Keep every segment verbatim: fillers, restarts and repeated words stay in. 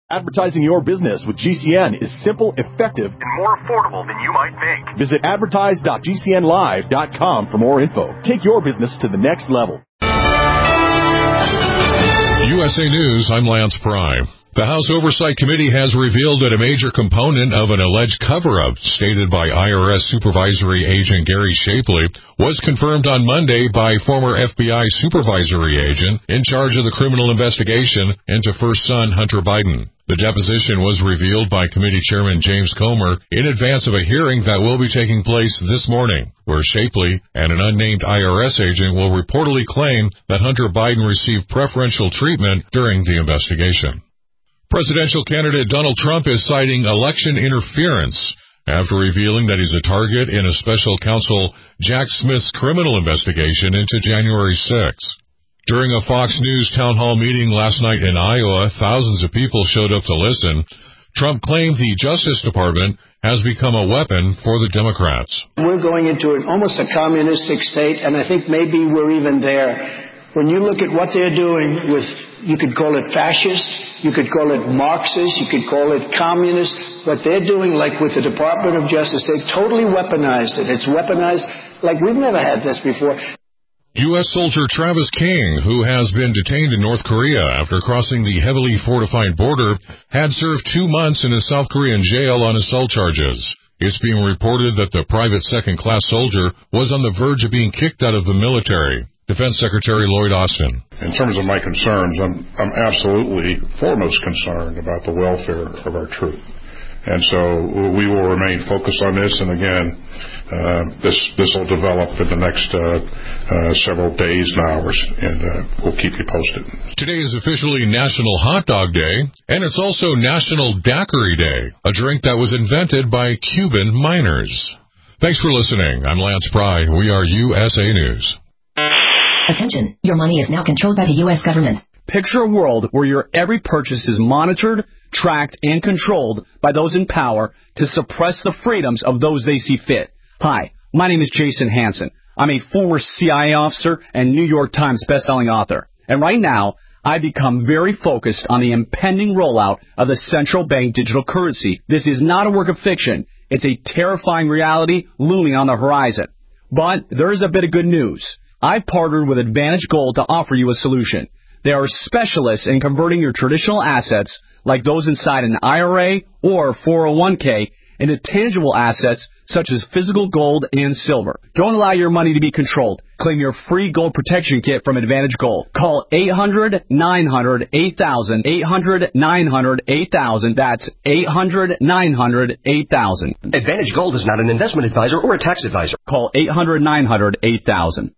Advertising your business with G C N is simple, effective, and more affordable than you might think. Visit advertise dot g c n live dot com for more info. Take your business to the next level. U S A News, I'm Lance Pry. The House Oversight Committee has revealed that a major component of an alleged cover-up stated by I R S Supervisory Agent Gary Shapley was confirmed on Monday by former F B I Supervisory Agent in charge of the criminal investigation into first son Hunter Biden. The deposition was revealed by Committee Chairman James Comer in advance of a hearing that will be taking place this morning, where Shapley and an unnamed I R S agent will reportedly claim that Hunter Biden received preferential treatment during the investigation. Presidential candidate Donald Trump is citing election interference after revealing that he's a target in a special counsel Jack Smith's criminal investigation into January sixth. During a Fox News town hall meeting last night in Iowa, thousands of people showed up to listen. Trump claimed the Justice Department has become a weapon for the Democrats. We're going into an, almost a communistic state, and I think maybe we're even there. When you look at what they're doing with, you could call it fascist, you could call it Marxist, you could call it communist. What they're doing, like with the Department of Justice, they've totally weaponized it. It's weaponized like we've never had this before. U S soldier Travis King, who has been detained in North Korea after crossing the heavily fortified border, had served two months in a South Korean jail on assault charges. It's being reported that the private second-class soldier was on the verge of being kicked out of the military. Defense Secretary Lloyd Austin. In terms of my concerns, I'm, I'm absolutely foremost concerned about the welfare of our troops. And so we will remain focused on this, and again, uh, this this will develop in the next uh, uh, several days and hours, and uh, we'll keep you posted. Today is officially National Hot Dog Day, and it's also National Daiquiri Day, a drink that was invented by Cuban miners. Thanks for listening. I'm Lance Pry. We are U S A News. Attention, your money is now controlled by the U S government. Picture a world where your every purchase is monitored, tracked, and controlled by those in power to suppress the freedoms of those they see fit. Hi, my name is Jason Hansen. I'm a former C I A officer and New York Times bestselling author. And right now, I've become very focused on the impending rollout of the central bank digital currency. This is not a work of fiction. It's a terrifying reality looming on the horizon. But there is a bit of good news. I've partnered with Advantage Gold to offer you a solution. They are specialists in converting your traditional assets, like those inside an I R A or four oh one k, into tangible assets such as physical gold and silver. Don't allow your money to be controlled. Claim your free gold protection kit from Advantage Gold. Call eight hundred, nine hundred, eight thousand, eight hundred, nine hundred, eight thousand. That's eight hundred, nine hundred, eight thousand. Advantage Gold is not an investment advisor or a tax advisor. Call eight hundred, nine hundred, eight thousand.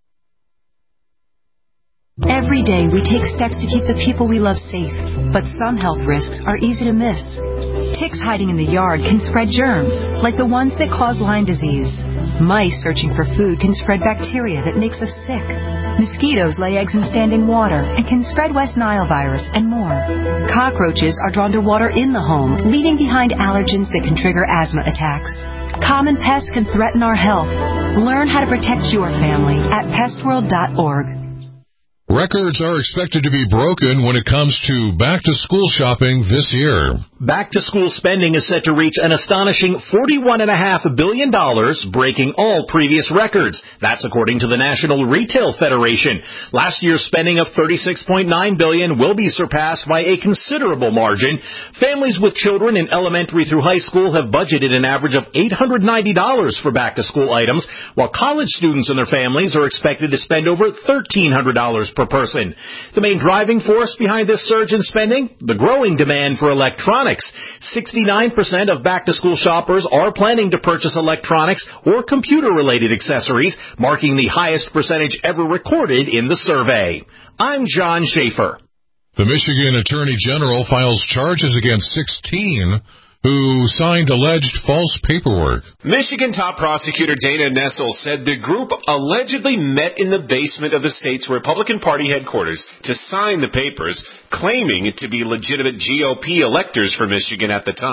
Every day we take steps to keep the people we love safe, but some health risks are easy to miss. Ticks hiding in the yard can spread germs, like the ones that cause Lyme disease. Mice searching for food can spread bacteria that makes us sick. Mosquitoes lay eggs in standing water and can spread West Nile virus and more. Cockroaches are drawn to water in the home, leaving behind allergens that can trigger asthma attacks. Common pests can threaten our health. Learn how to protect your family at pest world dot org. Records are expected to be broken when it comes to back-to-school shopping this year. Back-to-school spending is set to reach an astonishing forty-one point five billion dollars, breaking all previous records. That's according to the National Retail Federation. Last year's spending of thirty-six point nine billion dollars will be surpassed by a considerable margin. Families with children in elementary through high school have budgeted an average of eight hundred ninety dollars for back-to-school items, while college students and their families are expected to spend over thirteen hundred dollars per person. The main driving force behind this surge in spending? The growing demand for electronics. sixty-nine percent of back-to-school shoppers are planning to purchase electronics or computer-related accessories, marking the highest percentage ever recorded in the survey. I'm John Schaefer. The Michigan Attorney General files charges against sixteen who signed alleged false paperwork. Michigan top prosecutor Dana Nessel said the group allegedly met in the basement of the state's Republican Party headquarters to sign the papers, claiming it to be legitimate G O P electors for Michigan at the time.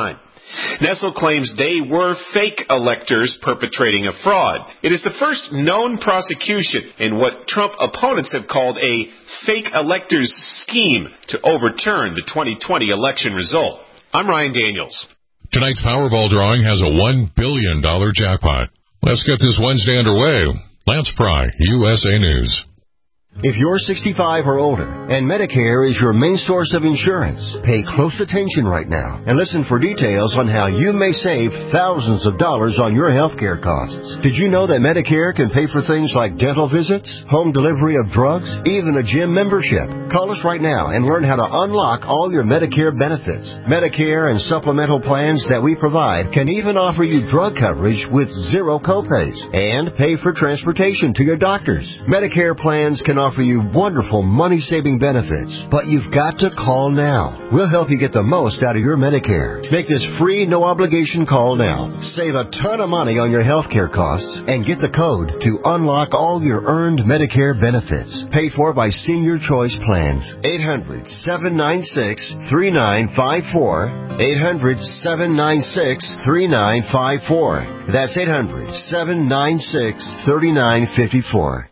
Nessel claims they were fake electors perpetrating a fraud. It is the first known prosecution in what Trump opponents have called a fake electors scheme to overturn the twenty twenty election result. I'm Ryan Daniels. Tonight's Powerball drawing has a one billion dollars jackpot. Let's get this Wednesday underway. Lance Pry, U S A News. If you're sixty-five or older and Medicare is your main source of insurance, pay close attention right now and listen for details on how you may save thousands of dollars on your health care costs. Did you know that Medicare can pay for things like dental visits, home delivery of drugs, even a gym membership? Call us right now and learn how to unlock all your Medicare benefits. Medicare and supplemental plans that we provide can even offer you drug coverage with zero copays and pay for transportation to your doctors. Medicare plans can offer you wonderful money-saving benefits, but you've got to call now. We'll help you get the most out of your Medicare. Make this free, no-obligation call now. Save a ton of money on your health care costs and get the code to unlock all your earned Medicare benefits. Paid for by Senior Choice Plans. eight hundred, seven nine six, three nine five four. eight hundred, seven nine six, three nine five four. That's eight hundred, seven nine six, three nine five four.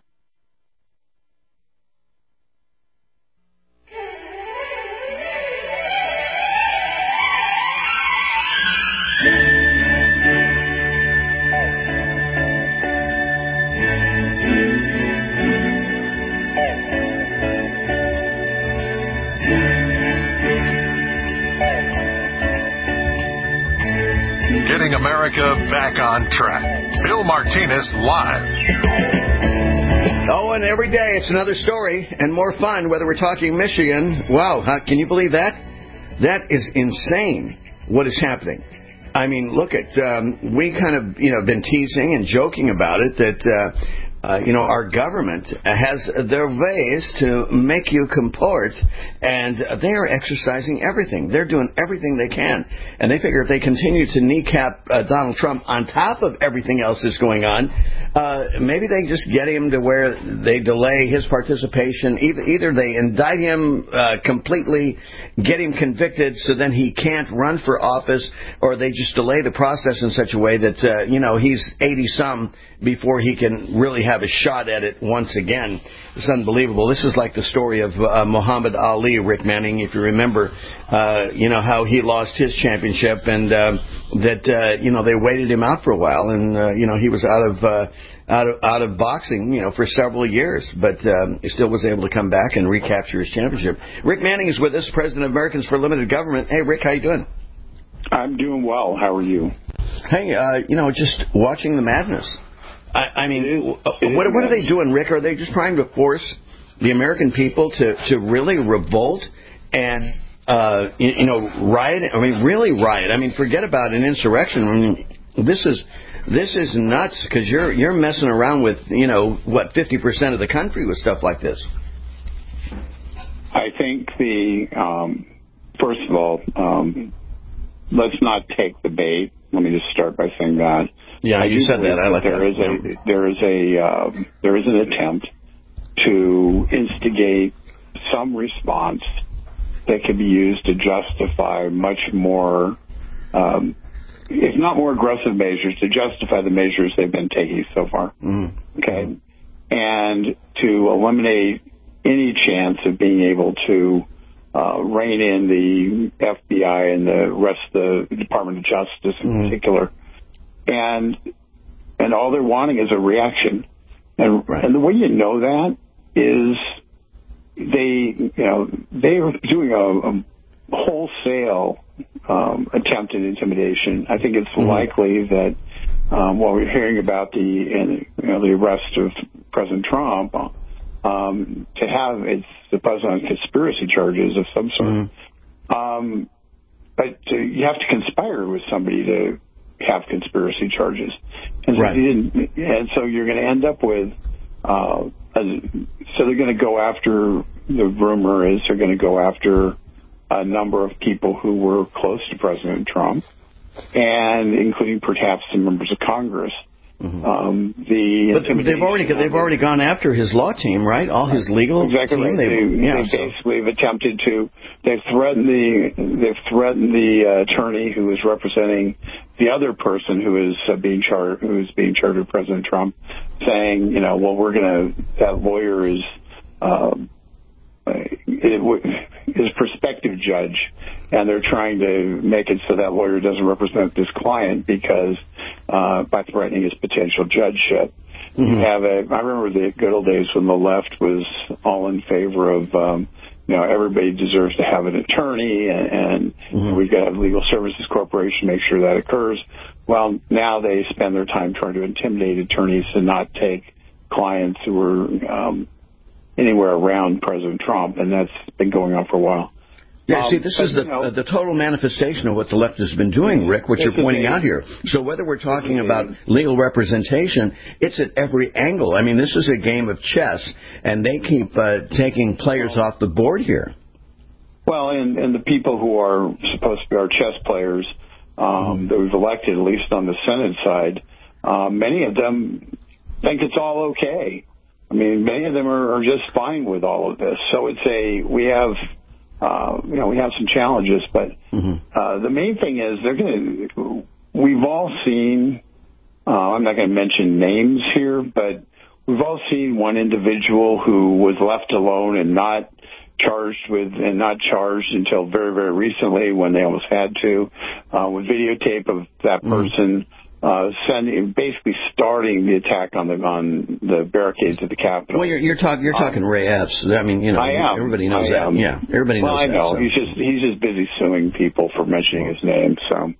Getting America back on track. Bill Martinez live. Oh, and every day it's another story and more fun, whether we're talking Michigan. Wow, huh, can you believe that? That is insane what is happening. I mean, look at, um, we kind of, you know, been teasing and joking about it that, uh, Uh, you know, our government has their ways to make you comport, and they are exercising everything. They're doing everything they can, and they figure if they continue to kneecap uh, Donald Trump on top of everything else that's going on, uh, maybe they just get him to where they delay his participation. Either, either they indict him uh, completely, get him convicted so then he can't run for office, or they just delay the process in such a way that, uh, you know, he's eighty-some before he can really have a shot at it once again. It's unbelievable. This is like the story of uh, Muhammad Ali, Rick Manning, if you remember, uh, you know, how he lost his championship and uh, that, uh, you know, they waited him out for a while and, uh, you know, he was out of, uh, out of, out of boxing, you know, for several years, but um, he still was able to come back and recapture his championship. Rick Manning is with us, President of Americans for Limited Government. Hey, Rick, how you doing? I'm doing well. How are you? Hey, uh, you know, just watching the madness. I, I mean, what, what are they doing, Rick? Are they just trying to force the American people to, to really revolt and, uh, you, you know, riot? I mean, really riot. I mean, forget about an insurrection. I mean, this is this is nuts because you're you're messing around with, you know, what, fifty percent of the country with stuff like this. I think the, um, first of all, um, let's not take the bait. Let me just start by saying that. Yeah, I you said that. I like there that. Is a, there is a uh, there is an attempt to instigate some response that can be used to justify much more, um, if not more aggressive measures, to justify the measures they've been taking so far. Mm. Okay, and to eliminate any chance of being able to uh, rein in the F B I and the rest of the Department of Justice in mm. particular. And and all they're wanting is a reaction. And, right. and the way you know that is they, you know, they are doing a, a wholesale um, attempt at intimidation. I think it's mm-hmm. likely that um, while we're hearing about the, you know, the arrest of President Trump, um, to have it's supposed on conspiracy charges of some sort. Mm-hmm. Um, but to, you have to conspire with somebody to have conspiracy charges, and so, right. and so you're going to end up with. Uh, a, so they're going to go after. The rumor is they're going to go after a number of people who were close to President Trump, and including perhaps some members of Congress. Mm-hmm. Um, the but they've already they've already gone after his law team, right? All his legal exactly team. Right. They've, they, yeah, they basically have attempted to. They've threatened the they've threatened the uh, attorney who is representing the other person who is uh, being charged who is being charged with President Trump, saying, you know, well, we're going to that lawyer is. Um, his prospective judge, and they're trying to make it so that lawyer doesn't represent this client because uh, by threatening his potential judgeship. Mm-hmm. You have a. I remember the good old days when the left was all in favor of, um, you know, everybody deserves to have an attorney, and, and mm-hmm. we've got to have Legal Services Corporation make sure that occurs. Well, now they spend their time trying to intimidate attorneys to not take clients who are um, anywhere around President Trump, and that's been going on for a while. Yeah, see, this um, is the, you know, uh, the total manifestation of what the left has been doing, Rick, what you're pointing out here. So whether we're talking about legal representation, it's at every angle. I mean, this is a game of chess, and they keep uh, taking players off the board here. Well, and, and the people who are supposed to be our chess players um, mm-hmm. that we've elected, at least on the Senate side, uh, many of them think it's all okay. I mean, many of them are, are just fine with all of this. So it's a, we have... Uh, you know, we have some challenges, but mm-hmm. uh, the main thing is they're going to. We've all seen. Uh, I'm not going to mention names here, but we've all seen one individual who was left alone and not charged with, and not charged until very, very recently when they almost had to, uh, with videotape of that person. Mm-hmm. Uh, sending, basically starting the attack on the on the barricades of the Capitol. Well, you're, you're talking you're talking um, Ray Epps. I mean, you know, I am. everybody knows I that. Am. Yeah, everybody knows well, I that. know So. he's just he's just busy suing people for mentioning his name. So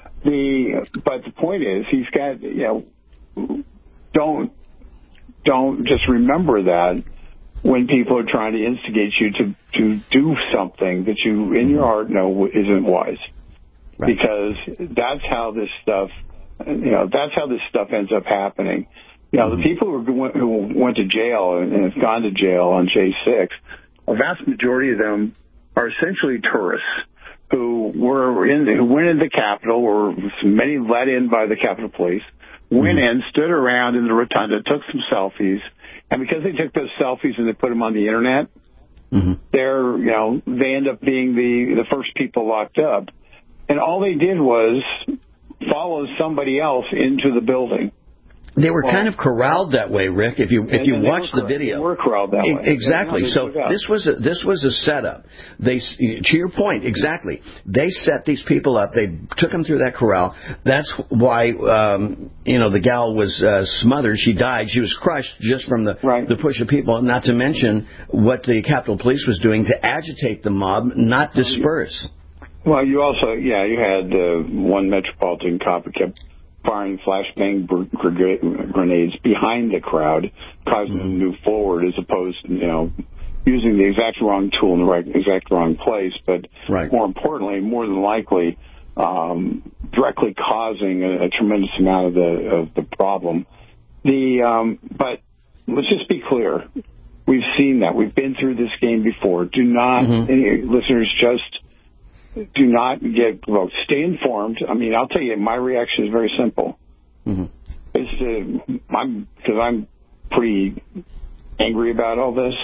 the but the point is he's got you know don't don't just remember that when people are trying to instigate you to to do something that you in your heart know isn't wise, right. Because that's how this stuff. You know, that's how this stuff ends up happening. You know, mm-hmm. the people who, went, who went to jail and have gone to jail on J six, a vast majority of them are essentially tourists who were in, who went into the Capitol, or many let in by the Capitol Police, went mm-hmm. in, stood around in the rotunda, took some selfies, and because they took those selfies and they put them on the internet, mm-hmm. they're, you know, they end up being the the first people locked up, and all they did was follow somebody else into the building. They were well, kind of corralled that way, Rick. If you if you watch the video, they were corralled that way. Exactly. So this was a, this was a setup. They, to your point, exactly. They set these people up. They took them through that corral. That's why um, you know the gal was uh, smothered. She died. She was crushed just from the right. the push of people. Not to mention what the Capitol Police was doing to agitate the mob, not disperse. Well, you also, yeah, you had uh, one Metropolitan cop who kept firing flashbang br- grenades behind the crowd, causing them to move forward, as opposed to, you know, using the exact wrong tool in the right, exact wrong place. But right. more importantly, more than likely, um, directly causing a, a tremendous amount of the of the problem. The um, but let's just be clear. We've seen that. We've been through this game before. Do not, mm-hmm. any listeners, just do not get well, stay informed. I mean, I'll tell you, my reaction is very simple. Mm-hmm. It's to, I'm because I'm pretty angry about all this.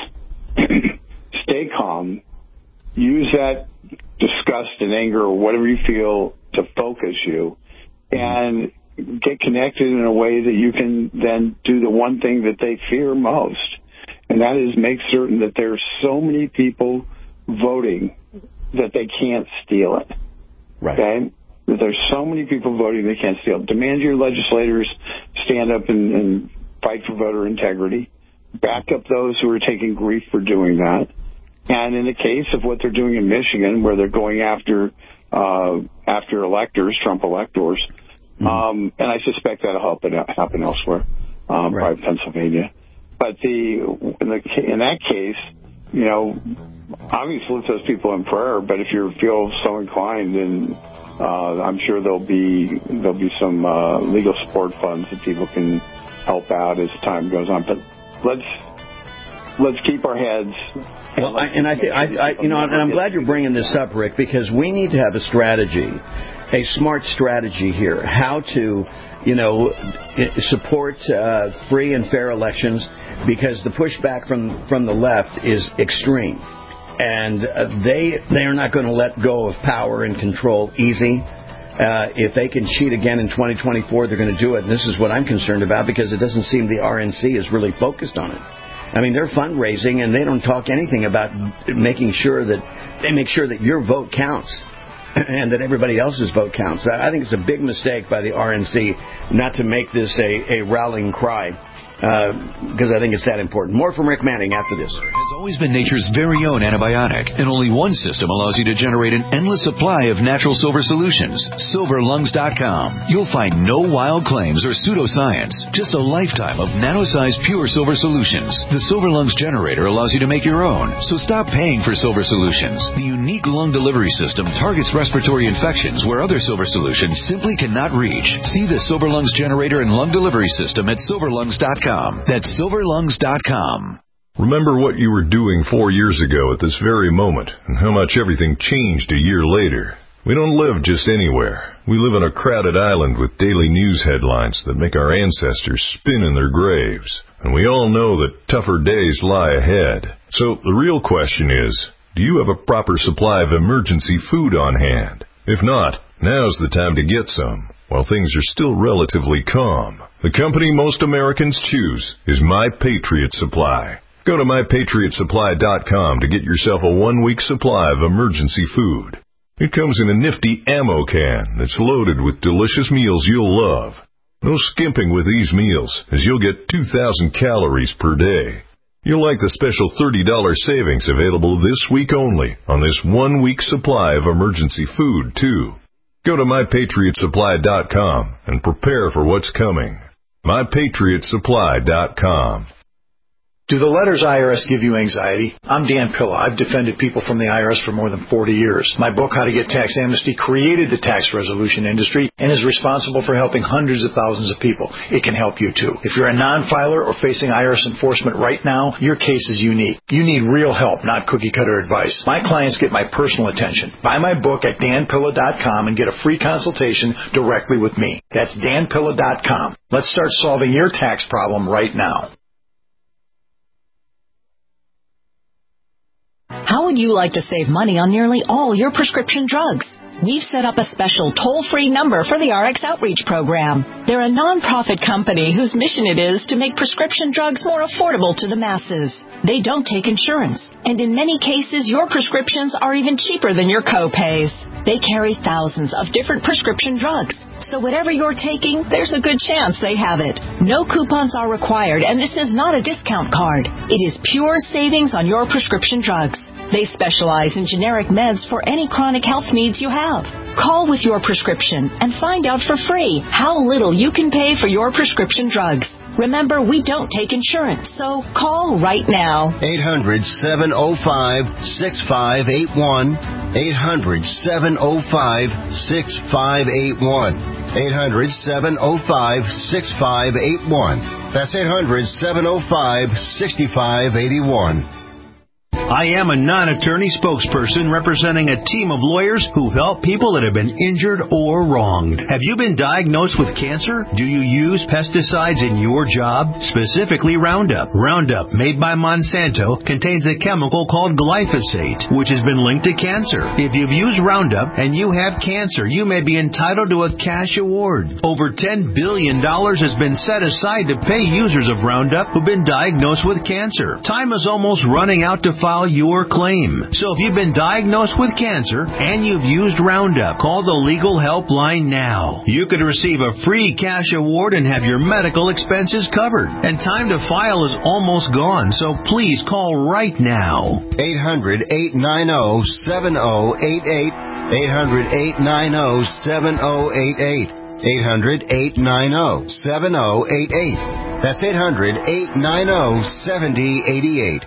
Stay calm. Use that disgust and anger or whatever you feel to focus you, and get connected in a way that you can then do the one thing that they fear most, and that is make certain that there's so many people voting that they can't steal it. Right. Okay? That there's so many people voting they can't steal it. Demand your legislators stand up and, and fight for voter integrity. Back up those who are taking grief for doing that. And in the case of what they're doing in Michigan, where they're going after uh, after electors, Trump electors, mm-hmm. um, and I suspect that'll happen happen elsewhere, um, right. probably Pennsylvania. But the in, the in that case, you know, obviously lift those people in prayer. But if you feel so inclined, then uh, I'm sure there'll be there'll be some uh, legal support funds that people can help out as time goes on. But let's let's keep our heads. Well, I, and I think I, I, you know, and I'm glad you're bringing this up, Rick, because we need to have a strategy. a smart strategy here, how to, you know, support uh, free and fair elections, because the pushback from, from the left is extreme. And uh, they they are not going to let go of power and control easy. Uh, if they can cheat again in twenty twenty-four, they're going to do it. And this is what I'm concerned about, because it doesn't seem the R N C is really focused on it. I mean, they're fundraising, and they don't talk anything about making sure that they make sure that your vote counts and that everybody else's vote counts. I think it's a big mistake by the R N C not to make this a, a rallying cry. Because uh, I think it's that important. More from Rick Manning after this. Has always been nature's very own antibiotic, and only one system allows you to generate an endless supply of natural silver solutions. silver lungs dot com. You'll find no wild claims or pseudoscience, just a lifetime of nano-sized pure silver solutions. The Silver Lungs generator allows you to make your own, so stop paying for silver solutions. The unique lung delivery system targets respiratory infections where other silver solutions simply cannot reach. See the Silver Lungs generator and lung delivery system at silver lungs dot com. That's silver lungs dot com. Remember what you were doing four years ago at this very moment, and how much everything changed a year later. We don't live just anywhere. We live on a crowded island with daily news headlines that make our ancestors spin in their graves. And we all know that tougher days lie ahead. So the real question is, do you have a proper supply of emergency food on hand? If not, now's the time to get some, while things are still relatively calm. The company most Americans choose is My Patriot Supply. Go to my patriot supply dot com to get yourself a one-week supply of emergency food. It comes in a nifty ammo can that's loaded with delicious meals you'll love. No skimping with these meals, as you'll get two thousand calories per day. You'll like the special thirty dollars savings available this week only on this one-week supply of emergency food, too. Go to my patriot supply dot com and prepare for what's coming. my patriot supply dot com. Do the letters I R S give you anxiety? I'm Dan Pilla. I've defended people from the I R S for more than forty years. My book, How to Get Tax Amnesty, created the tax resolution industry and is responsible for helping hundreds of thousands of people. It can help you, too. If you're a non-filer or facing I R S enforcement right now, your case is unique. You need real help, not cookie-cutter advice. My clients get my personal attention. Buy my book at dan pilla dot com and get a free consultation directly with me. That's dan pilla dot com. Let's start solving your tax problem right now. How would you like to save money on nearly all your prescription drugs? We've set up a special toll-free number for the R X Outreach Program. They're a nonprofit company whose mission it is to make prescription drugs more affordable to the masses. They don't take insurance, and in many cases, your prescriptions are even cheaper than your co-pays. They carry thousands of different prescription drugs, so whatever you're taking, there's a good chance they have it. No coupons are required, and this is not a discount card. It is pure savings on your prescription drugs. They specialize in generic meds for any chronic health needs you have. Call with your prescription and find out for free how little you can pay for your prescription drugs. Remember, we don't take insurance, so call right now. eight hundred, seven oh five, six five eight one. eight hundred, seven oh five, six five eight one. eight hundred, seven oh five, six five eight one. That's eight hundred, seven oh five, six five eight one. I am a non-attorney spokesperson representing a team of lawyers who help people that have been injured or wronged. Have you been diagnosed with cancer? Do you use pesticides in your job? Specifically Roundup. Roundup, made by Monsanto, contains a chemical called glyphosate, which has been linked to cancer. If you've used Roundup and you have cancer, you may be entitled to a cash award. Over ten billion dollars has been set aside to pay users of Roundup who've been diagnosed with cancer. Time is almost running out to file your claim. So if you've been diagnosed with cancer and you've used Roundup, call the legal helpline now. You could receive a free cash award and have your medical expenses covered. And time to file is almost gone, so please call right now. eight hundred, eight nine zero, seven zero eight eight. eight hundred, eight nine zero, seven zero eight eight. eight hundred, eight nine zero, seven zero eight eight. That's eight hundred, eight nine zero, seven zero eight eight.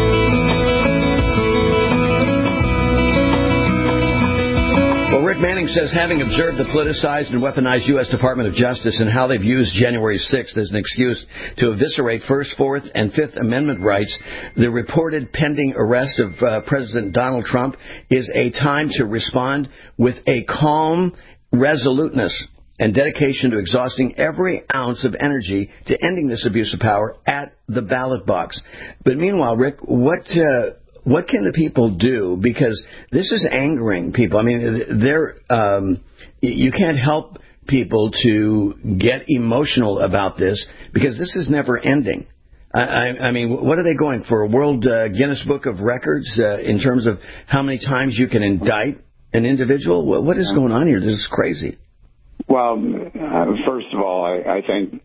Rick Manning says, having observed the politicized and weaponized U S Department of Justice and how they've used January sixth as an excuse to eviscerate First, Fourth, and Fifth Amendment rights, the reported pending arrest of uh, President Donald Trump is a time to respond with a calm resoluteness and dedication to exhausting every ounce of energy to ending this abuse of power at the ballot box. But meanwhile, Rick, what... Uh, What can the people do? Because this is angering people. I mean, they're um, you can't help people to get emotional about this because this is never ending. I, I, I mean, what are they going for? A World uh, Guinness Book of Records uh, in terms of how many times you can indict an individual? What, what is going on here? This is crazy. Well, uh, first of all, I, I think,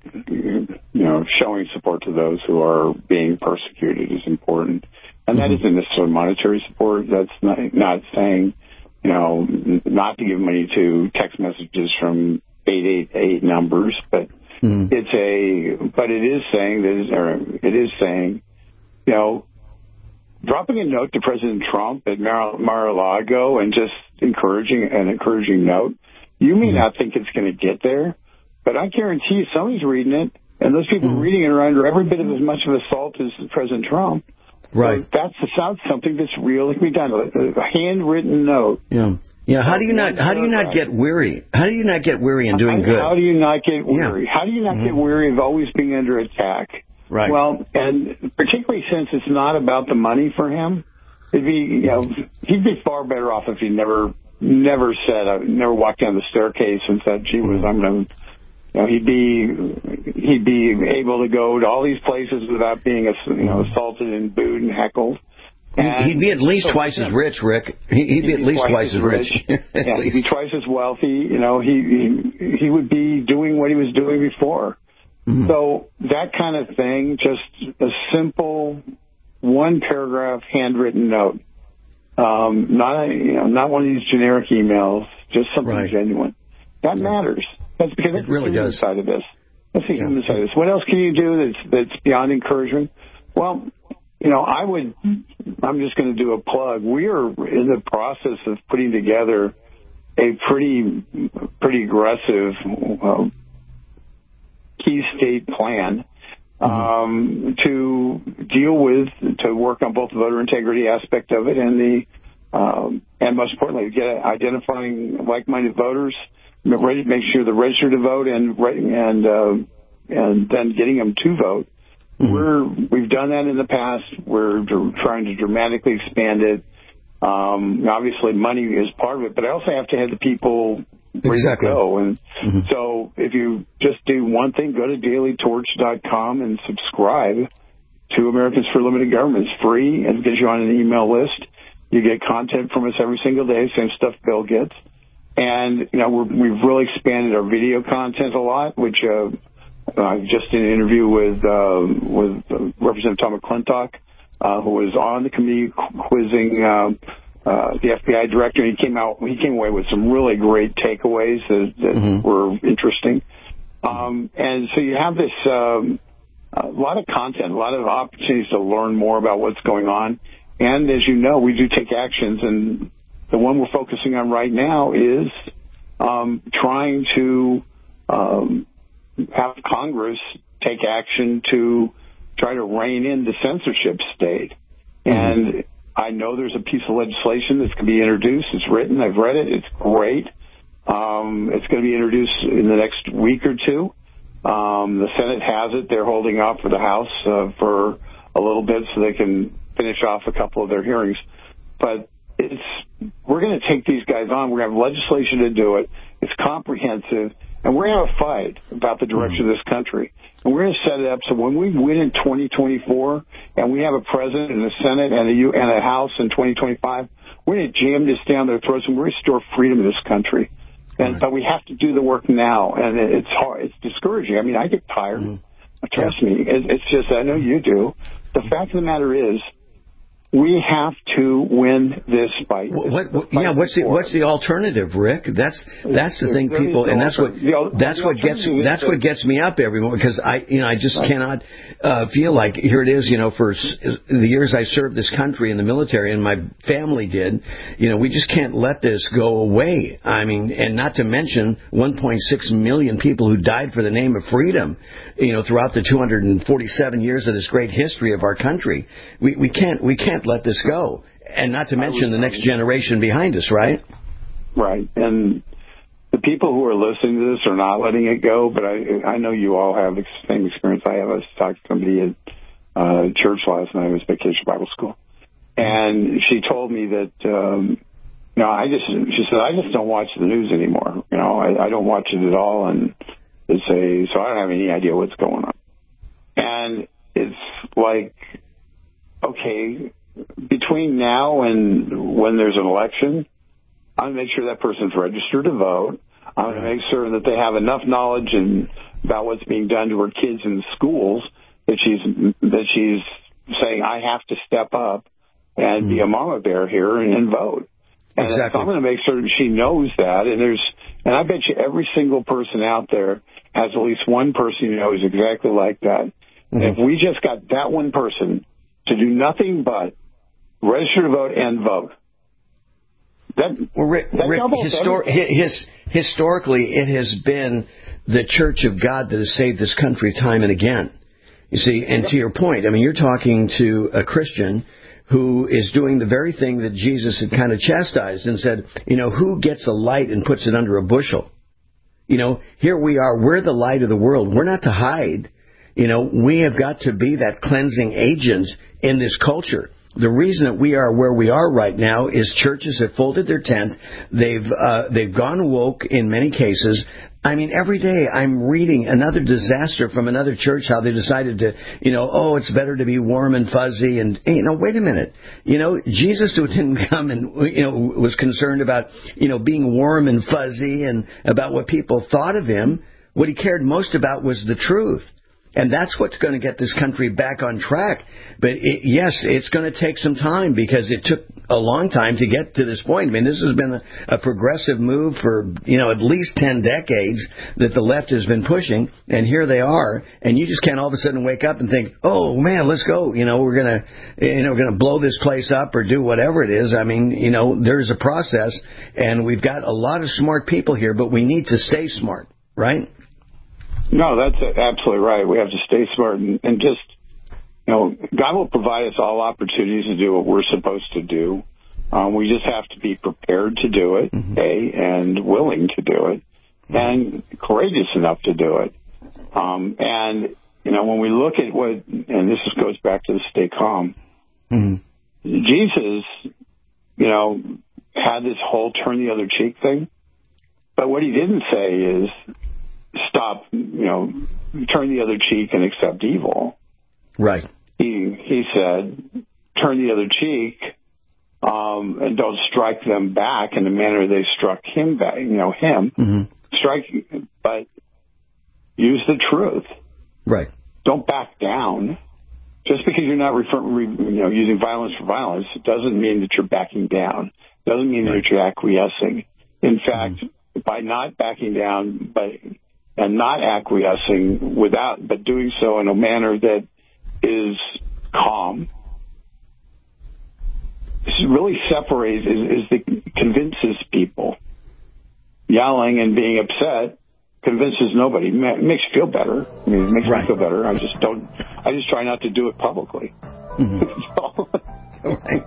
you know, showing support to those who are being persecuted is important. And that isn't necessarily monetary support. That's not, not saying, you know, not to give money to text messages from eight eight eight numbers, but mm. it's a, but it is saying that, or it is saying, you know, dropping a note to President Trump at Mar- Mar-a-Lago and just encouraging an encouraging note. You may mm. not think it's going to get there, but I guarantee you somebody's reading it, and those people mm. reading it are under every bit of as much of assault as President Trump. Right. So that's sounds something that's real. It can be done. A handwritten note. Yeah. Yeah. How do you not? How do you not get weary? How do you not get weary in doing good? How do you not get weary? Yeah. How do you not mm-hmm. get weary of always being under attack? Right. Well, and particularly since it's not about the money for him, it'd be you know he'd be far better off if he never never said uh, never walked down the staircase and said, "Gee whiz, I'm going to." You know, he'd be he'd be able to go to all these places without being you know assaulted and booed and heckled. And he'd be at least so, twice as rich, Rick. He'd, he'd be at least twice, twice as rich. rich. Yeah, he'd be twice as wealthy. You know, he, he he would be doing what he was doing before. Mm-hmm. So that kind of thing, just a simple one paragraph handwritten note, um, not a, you know not one of these generic emails, just something right. genuine. That matters. That's because it really the human does. side of this. That's the human side of this. What else can you do that's that's beyond encouragement? Well, you know, I would. I'm just going to do a plug. We are in the process of putting together a pretty pretty aggressive uh, key state plan um, mm-hmm. to deal with to work on both the voter integrity aspect of it and the um, and most importantly, get identifying like-minded voters. Ready, make sure they're registered to vote and and uh, and then getting them to vote. Mm-hmm. We're we've done that in the past. We're dr- trying to dramatically expand it. Um, obviously, money is part of it, but I also have to have the people ready exactly. to go. And mm-hmm. so, if you just do one thing, go to daily torch dot com and subscribe to Americans for Limited Government. It's free and gives you on an email list. You get content from us every single day, same stuff Bill gets. And, you know, we're, we've really expanded our video content a lot, which uh, uh, just did an interview with uh, with uh, Representative Tom McClintock, uh, who was on the committee quizzing uh, uh, the F B I director. He came out, he came away with some really great takeaways that, that mm-hmm. were interesting. Um, and so you have this um, a lot of content, a lot of opportunities to learn more about what's going on. And as you know, we do take actions, and the one we're focusing on right now is um, trying to um, have Congress take action to try to rein in the censorship state. Mm-hmm. And I know there's a piece of legislation that's going to be introduced. It's written. I've read it. It's great. Um, it's going to be introduced in the next week or two. Um, the Senate has it. They're holding out for the House uh, for a little bit so they can finish off a couple of their hearings. But it's we're going to take these guys on. We're going to have legislation to do it. It's comprehensive, and we're going to have a fight about the direction mm-hmm. of this country. And we're going to set it up so when we win in twenty twenty-four and we have a president and a Senate and a, U- and a House in twenty twenty-five, we're going to jam this down their throats and we're going to restore freedom in this country. And right. But we have to do the work now, and it's hard. It's discouraging. I mean, I get tired. Mm-hmm. Trust yeah. me. It, it's just I know you do. The fact of the matter is, We have to win this fight. What, what, yeah, what's the what's the alternative, Rick? That's that's the thing, people, and that's what that's what gets that's what gets me up every morning, because I you know I just cannot uh, feel like here it is. You know, for the years I served this country in the military, and my family did. You know, we just can't let this go away. I mean, and not to mention one point six million people who died for the name of freedom. You know, throughout the two hundred forty-seven years of this great history of our country, we we can't we can't let this go, and not to mention the next generation behind us, right? Right, and the people who are listening to this are not letting it go, but I I know you all have the same experience I have. I was talking to somebody at uh, church last night. I was Vacation Bible School, and she told me that, um, you know, I just, she said, I just don't watch the news anymore. You know, I, I don't watch it at all, and it's a, so I don't have any idea what's going on. And it's like, okay, between now and when there's an election, I'm going to make sure that person's registered to vote. I'm going to make sure that they have enough knowledge and about what's being done to her kids in the schools that she's that she's saying, I have to step up and be a mama bear here and, and vote. And exactly. so I'm going to make sure that she knows that. And there's, and I bet you every single person out there has at least one person who knows exactly like that. Mm-hmm. If we just got that one person to do nothing but register to vote and vote. That, well, Rick, that Rick histor- his, historically, it has been the Church of God that has saved this country time and again. You see, and to your point, I mean, you're talking to a Christian who is doing the very thing that Jesus had kind of chastised and said, you know, who gets a light and puts it under a bushel? You know, here we are. We're the light of the world. We're not to hide. You know, we have got to be that cleansing agent in this culture. The reason that we are where we are right now is churches have folded their tent. They've uh, they've gone woke in many cases. I mean, every day I'm reading another disaster from another church, how they decided to, you know, oh, it's better to be warm and fuzzy. And, you know, wait a minute. You know, Jesus didn't come and, you know, was concerned about, you know, being warm and fuzzy and about what people thought of him. What he cared most about was the truth. And that's what's going to get this country back on track. But it, yes, it's going to take some time because it took a long time to get to this point. I mean, this has been a, a progressive move for, you know, at least ten decades that the left has been pushing. And here they are. And you just can't all of a sudden wake up and think, oh, man, let's go. You know, we're going to, you know, we're going to blow this place up or do whatever it is. I mean, you know, there's a process. And we've got a lot of smart people here, but we need to stay smart, right? No, that's absolutely right. We have to stay smart and, and just, you know, God will provide us all opportunities to do what we're supposed to do. Um, we just have to be prepared to do it, mm-hmm. okay, and willing to do it, and courageous enough to do it. Um, and, you know, when we look at what, and this goes back to the stay calm, mm-hmm. Jesus, you know, had this whole turn the other cheek thing, but what he didn't say is, stop, you know, turn the other cheek and accept evil. Right. He he said, turn the other cheek um, and don't strike them back in the manner they struck him back, you know, him. Mm-hmm. Strike, but use the truth. Right. Don't back down. Just because you're not refer- you know, using violence for violence, it doesn't mean that you're backing down. It doesn't mean right. that you're acquiescing. In fact, mm-hmm. by not backing down, but and not acquiescing without, but doing so in a manner that is calm, this really separates, is, is the, convinces people. Yelling and being upset convinces nobody. It makes you feel better. I mean, it makes right. me feel better. I just don't, I just try not to do it publicly. Mm-hmm. Right.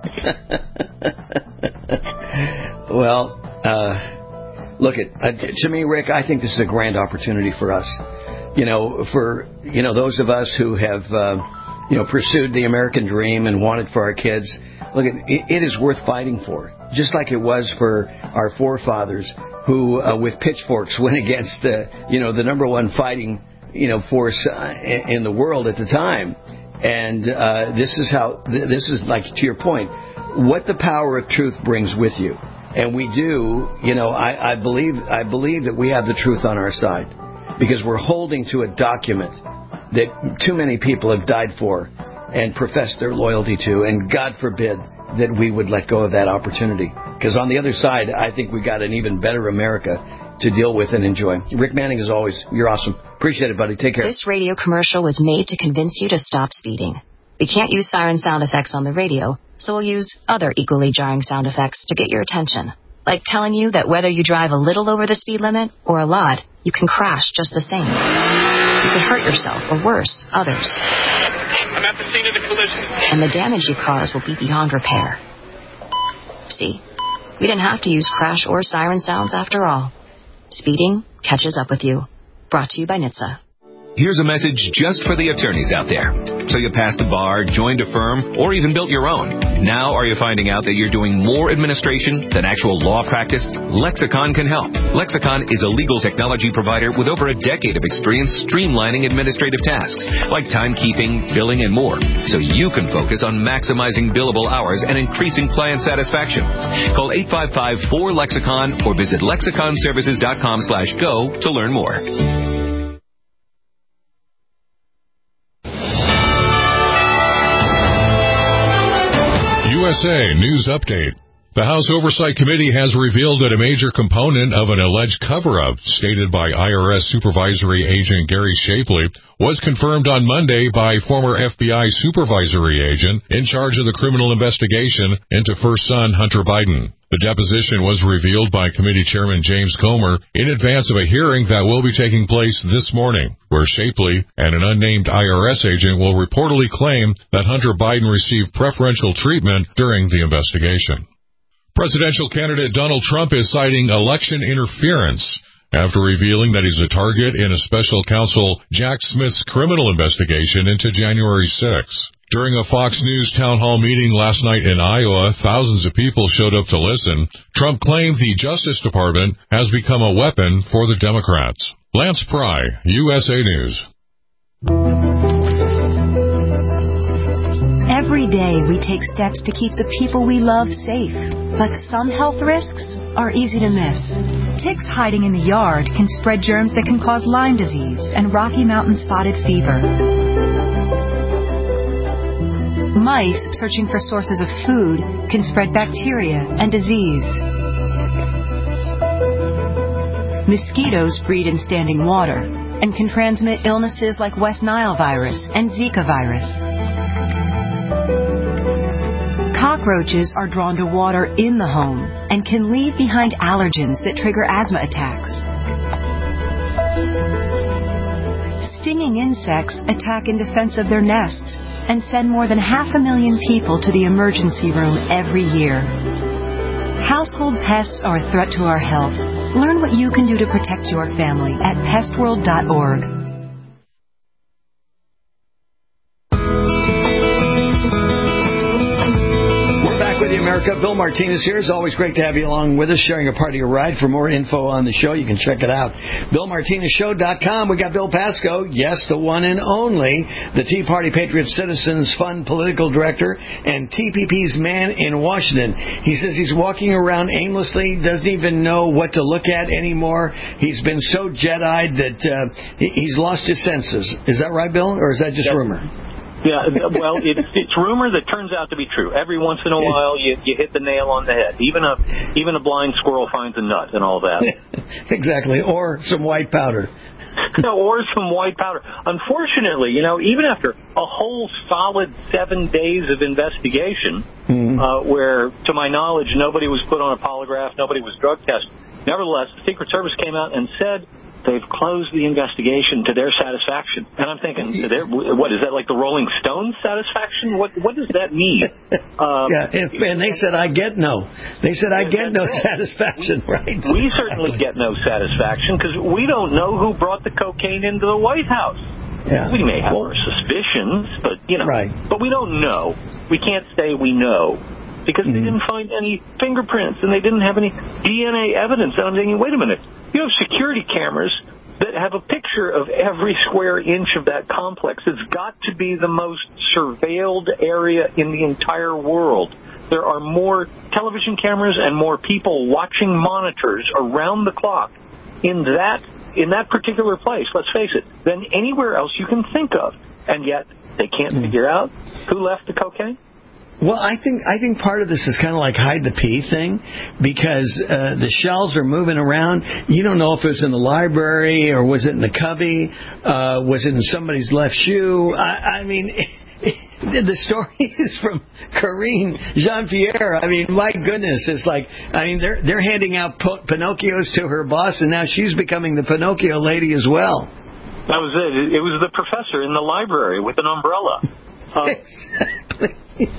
Well, uh, Look, at, uh, to me, Rick, I think this is a grand opportunity for us. You know, for, you know, those of us who have, uh, you know, pursued the American dream and wanted for our kids. Look, it, it is worth fighting for. Just like it was for our forefathers who, uh, with pitchforks, went against, uh, you know, the number one fighting, you know, force uh, in the world at the time. And uh, this is how, this is like, to your point, what the power of truth brings with you. And we do, you know, I, I believe I believe that we have the truth on our side because we're holding to a document that too many people have died for. and profess their loyalty to, and God forbid that we would let go of that opportunity. Because on the other side, I think we got an even better America to deal with and enjoy. Rick Manning, as always, you're awesome. Appreciate it, buddy. Take care. This radio commercial was made to convince you to stop speeding. We can't use siren sound effects on the radio, so we'll use other equally jarring sound effects to get your attention. Like telling you that whether you drive a little over the speed limit or a lot, you can crash just the same. You could hurt yourself, or worse, others. I'm at the scene of the collision. And the damage you cause will be beyond repair. See? We didn't have to use crash or siren sounds after all. Speeding catches up with you. Brought to you by N H T S A. Here's a message just for the attorneys out there. So you passed a bar, joined a firm, or even built your own. Now are you finding out that you're doing more administration than actual law practice? Lexicon can help. Lexicon is a legal technology provider with over a decade of experience streamlining administrative tasks, like timekeeping, billing, and more, so you can focus on maximizing billable hours and increasing client satisfaction. Call eight five five, four, lexicon or visit lexicon services dot com slash go to learn more. U S A News Update. The House Oversight Committee has revealed that a major component of an alleged cover-up, stated by I R S Supervisory Agent Gary Shapley, was confirmed on Monday by former F B I supervisory agent in charge of the criminal investigation into first son Hunter Biden. The deposition was revealed by Committee Chairman James Comer in advance of a hearing that will be taking place this morning, where Shapley and an unnamed I R S agent will reportedly claim that Hunter Biden received preferential treatment during the investigation. Presidential candidate Donald Trump is citing election interference after revealing that he's a target in a special counsel Jack Smith's criminal investigation into January sixth. During a Fox News town hall meeting last night in Iowa, thousands of people showed up to listen. Trump claimed the Justice Department has become a weapon for the Democrats. Lance Pry, U S A News. Every day we take steps to keep the people we love safe, but some health risks are easy to miss. Ticks hiding in the yard can spread germs that can cause Lyme disease and Rocky Mountain spotted fever. Mice searching for sources of food can spread bacteria and disease. Mosquitoes breed in standing water and can transmit illnesses like West Nile virus and Zika virus. Cockroaches are drawn to water in the home and can leave behind allergens that trigger asthma attacks. Stinging insects attack in defense of their nests and send more than half a million people to the emergency room every year. Household pests are a threat to our health. Learn what you can do to protect your family at pest world dot org. America. Bill Martinez here. It's always great to have you along with us, sharing a part of your ride. For more info on the show, you can check it out. Bill Martinez Show dot com. We got Bill Pasco, yes, the one and only, the Tea Party Patriot Citizens Fund political director and T P P's man in Washington. He says he's walking around aimlessly, doesn't even know what to look at anymore. He's been so Jedi'd that uh, he's lost his senses. Is that right, Bill, or is that just yep. rumor? Yeah, well, it's it's rumor that turns out to be true. Every once in a while, you you hit the nail on the head. Even a even a blind squirrel finds a nut and all that. Exactly, or some white powder. No, or some white powder. Unfortunately, you know, even after a whole solid seven days of investigation, mm-hmm. uh, where, to my knowledge, nobody was put on a polygraph, nobody was drug tested. Nevertheless, the Secret Service came out and said they've closed the investigation to their satisfaction. And I'm thinking, their, what, is that like the Rolling Stones satisfaction? What what does that mean? Um, yeah, and, and they said, I get no. They said, I get no satisfaction, right? We certainly get no satisfaction because we don't know who brought the cocaine into the White House. Yeah. We may have well, our suspicions, but, you know, right. but we don't know. We can't say we know because mm-hmm. they didn't find any fingerprints and they didn't have any D N A evidence. And I'm thinking, wait a minute. You have security cameras that have a picture of every square inch of that complex. It's got to be the most surveilled area in the entire world. There are more television cameras and more people watching monitors around the clock in that in that particular place, let's face it, than anywhere else you can think of. And yet They can't mm. figure out who left the cocaine. Well, I think I think part of this is kind of like hide the pee thing, because uh, the shells are moving around. You don't know if it was in the library or was it in the cubby, uh, was it in somebody's left shoe. I, I mean, the story is from Karine Jean-Pierre. I mean, my goodness, it's like, I mean, they're they're handing out Pinocchios to her boss, and now she's becoming the Pinocchio lady as well. That was it. It was the professor in the library with an umbrella. Um, exactly.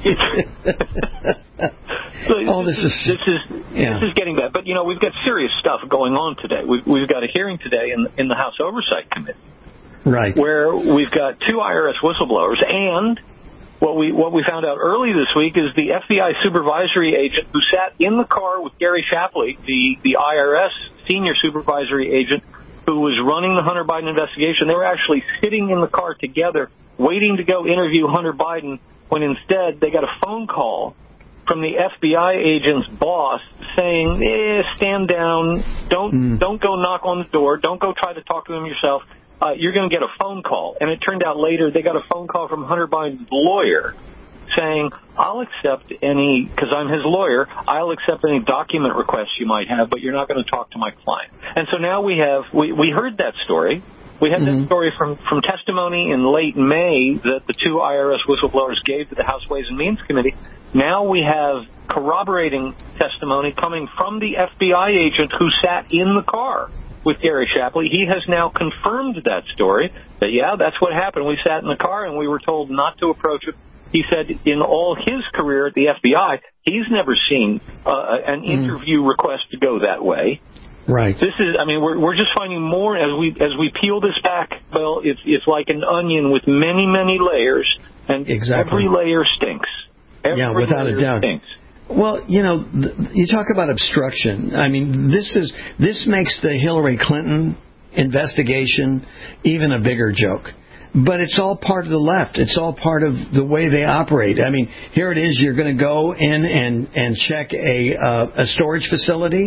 so oh, this, this is, is this is yeah. this is getting bad. But you know, we've got serious stuff going on today. We've we've got a hearing today in in the House Oversight Committee, right? Where we've got two I R S whistleblowers, and what we what we found out early this week is the F B I supervisory agent who sat in the car with Gary Shapley, the the I R S senior supervisory agent who was running the Hunter Biden investigation. They were actually sitting in the car together, waiting to go interview Hunter Biden, when instead they got a phone call from the F B I agent's boss saying, eh, stand down, don't mm. don't go knock on the door, don't go try to talk to him yourself, uh, you're going to get a phone call. And it turned out later they got a phone call from Hunter Biden's lawyer saying, I'll accept any, because I'm his lawyer, I'll accept any document requests you might have, but you're not going to talk to my client. And so now we have, we, we heard that story. We had mm-hmm. that story from, from testimony in late May that the two I R S whistleblowers gave to the House Ways and Means Committee. Now we have corroborating testimony coming from the F B I agent who sat in the car with Gary Shapley. He has now confirmed that story, that, yeah, that's what happened. We sat in the car and we were told not to approach it. He said in all his career at the F B I, he's never seen uh, an mm. interview request to go that way. Right. This is, I mean, we're we're just finding more as we as we peel this back. Well, it's it's like an onion with many many layers, and exactly. every layer stinks. Every yeah, without layer a doubt. Stinks. Well, you know, th- you talk about obstruction. I mean, this is this makes the Hillary Clinton investigation even a bigger joke. But it's all part of the left. It's all part of the way they operate. I mean, here it is. You're going to go in and, and check a, uh, a storage facility,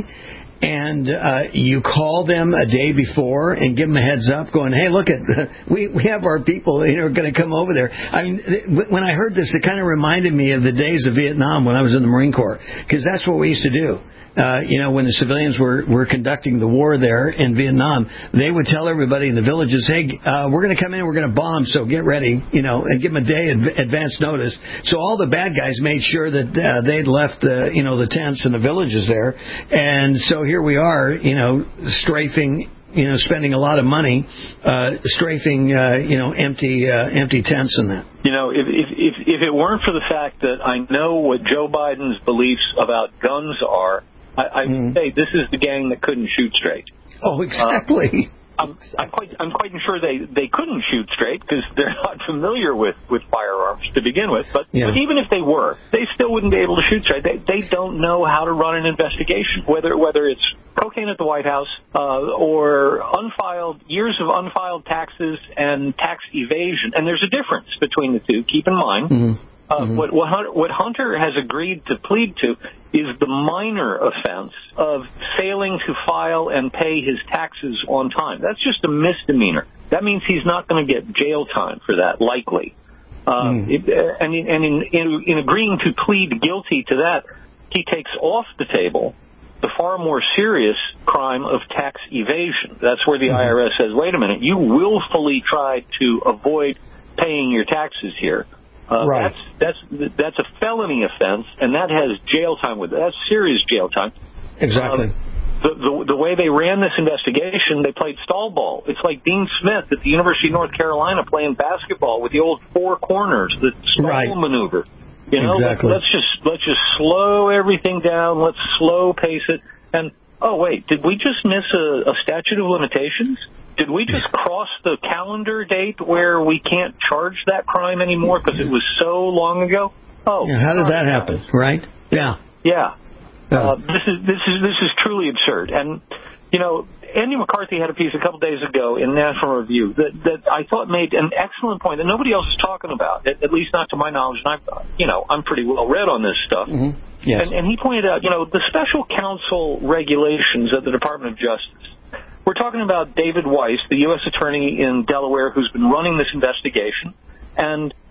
and uh, you call them a day before and give them a heads up going, hey, look, at we, we have our people you know, going to come over there. I mean, when I heard this, it kind of reminded me of the days of Vietnam when I was in the Marine Corps, because that's what we used to do. Uh, you know, when the civilians were, were conducting the war there in Vietnam, they would tell everybody in the villages, hey, uh, we're going to come in, we're going to bomb, so get ready, you know, and give them a day in advance notice. So all the bad guys made sure that uh, they'd left, uh, you know, the tents and the villages there. And so here we are, you know, strafing, you know, spending a lot of money, uh, strafing, uh, you know, empty, uh, empty tents and that. You know, if, if, if, if it weren't for the fact that I know what Joe Biden's beliefs about guns are, I, I would mm. say this is the gang that couldn't shoot straight. Oh, exactly. Uh, I'm, I'm quite, I'm quite sure they, they couldn't shoot straight because they're not familiar with, with firearms to begin with. But, yeah. but even if they were, they still wouldn't be able to shoot straight. They, they don't know how to run an investigation, whether whether it's cocaine at the White House uh, or unfiled years of unfiled taxes and tax evasion. And there's a difference between the two. Keep in mind. Mm-hmm. Uh, mm-hmm. what, what, Hunter, what Hunter has agreed to plead to is the minor offense of failing to file and pay his taxes on time. That's just a misdemeanor. That means he's not going to get jail time for that, likely. Uh, mm. it, and in, and in, in, in agreeing to plead guilty to that, he takes off the table the far more serious crime of tax evasion. That's where the mm-hmm. I R S says, wait a minute, you willfully tried to avoid paying your taxes here. Uh, right. That's that's that's a felony offense, and that has jail time with it. That's serious jail time. Exactly. Um, the, the the way they ran this investigation, they played stall ball. It's like Dean Smith at the University of North Carolina playing basketball with the old four corners, the stall right. maneuver. You know, exactly. let's just let's just slow everything down. Let's slow pace it. And oh wait, did we just miss a, a statute of limitations? Did we just cross the calendar date where we can't charge that crime anymore because it was so long ago? Oh, yeah, how did that happen? Right? Yeah. Yeah. Uh, this is this is this is truly absurd. And you know, Andy McCarthy had a piece a couple days ago in National Review that that I thought made an excellent point that nobody else is talking about, at, at least not to my knowledge. And I, you know, I'm pretty well read on this stuff. Mm-hmm. Yes. And, and he pointed out, you know, the special counsel regulations at the Department of Justice. We're talking about David Weiss, the U S attorney in Delaware, who's been running this investigation, and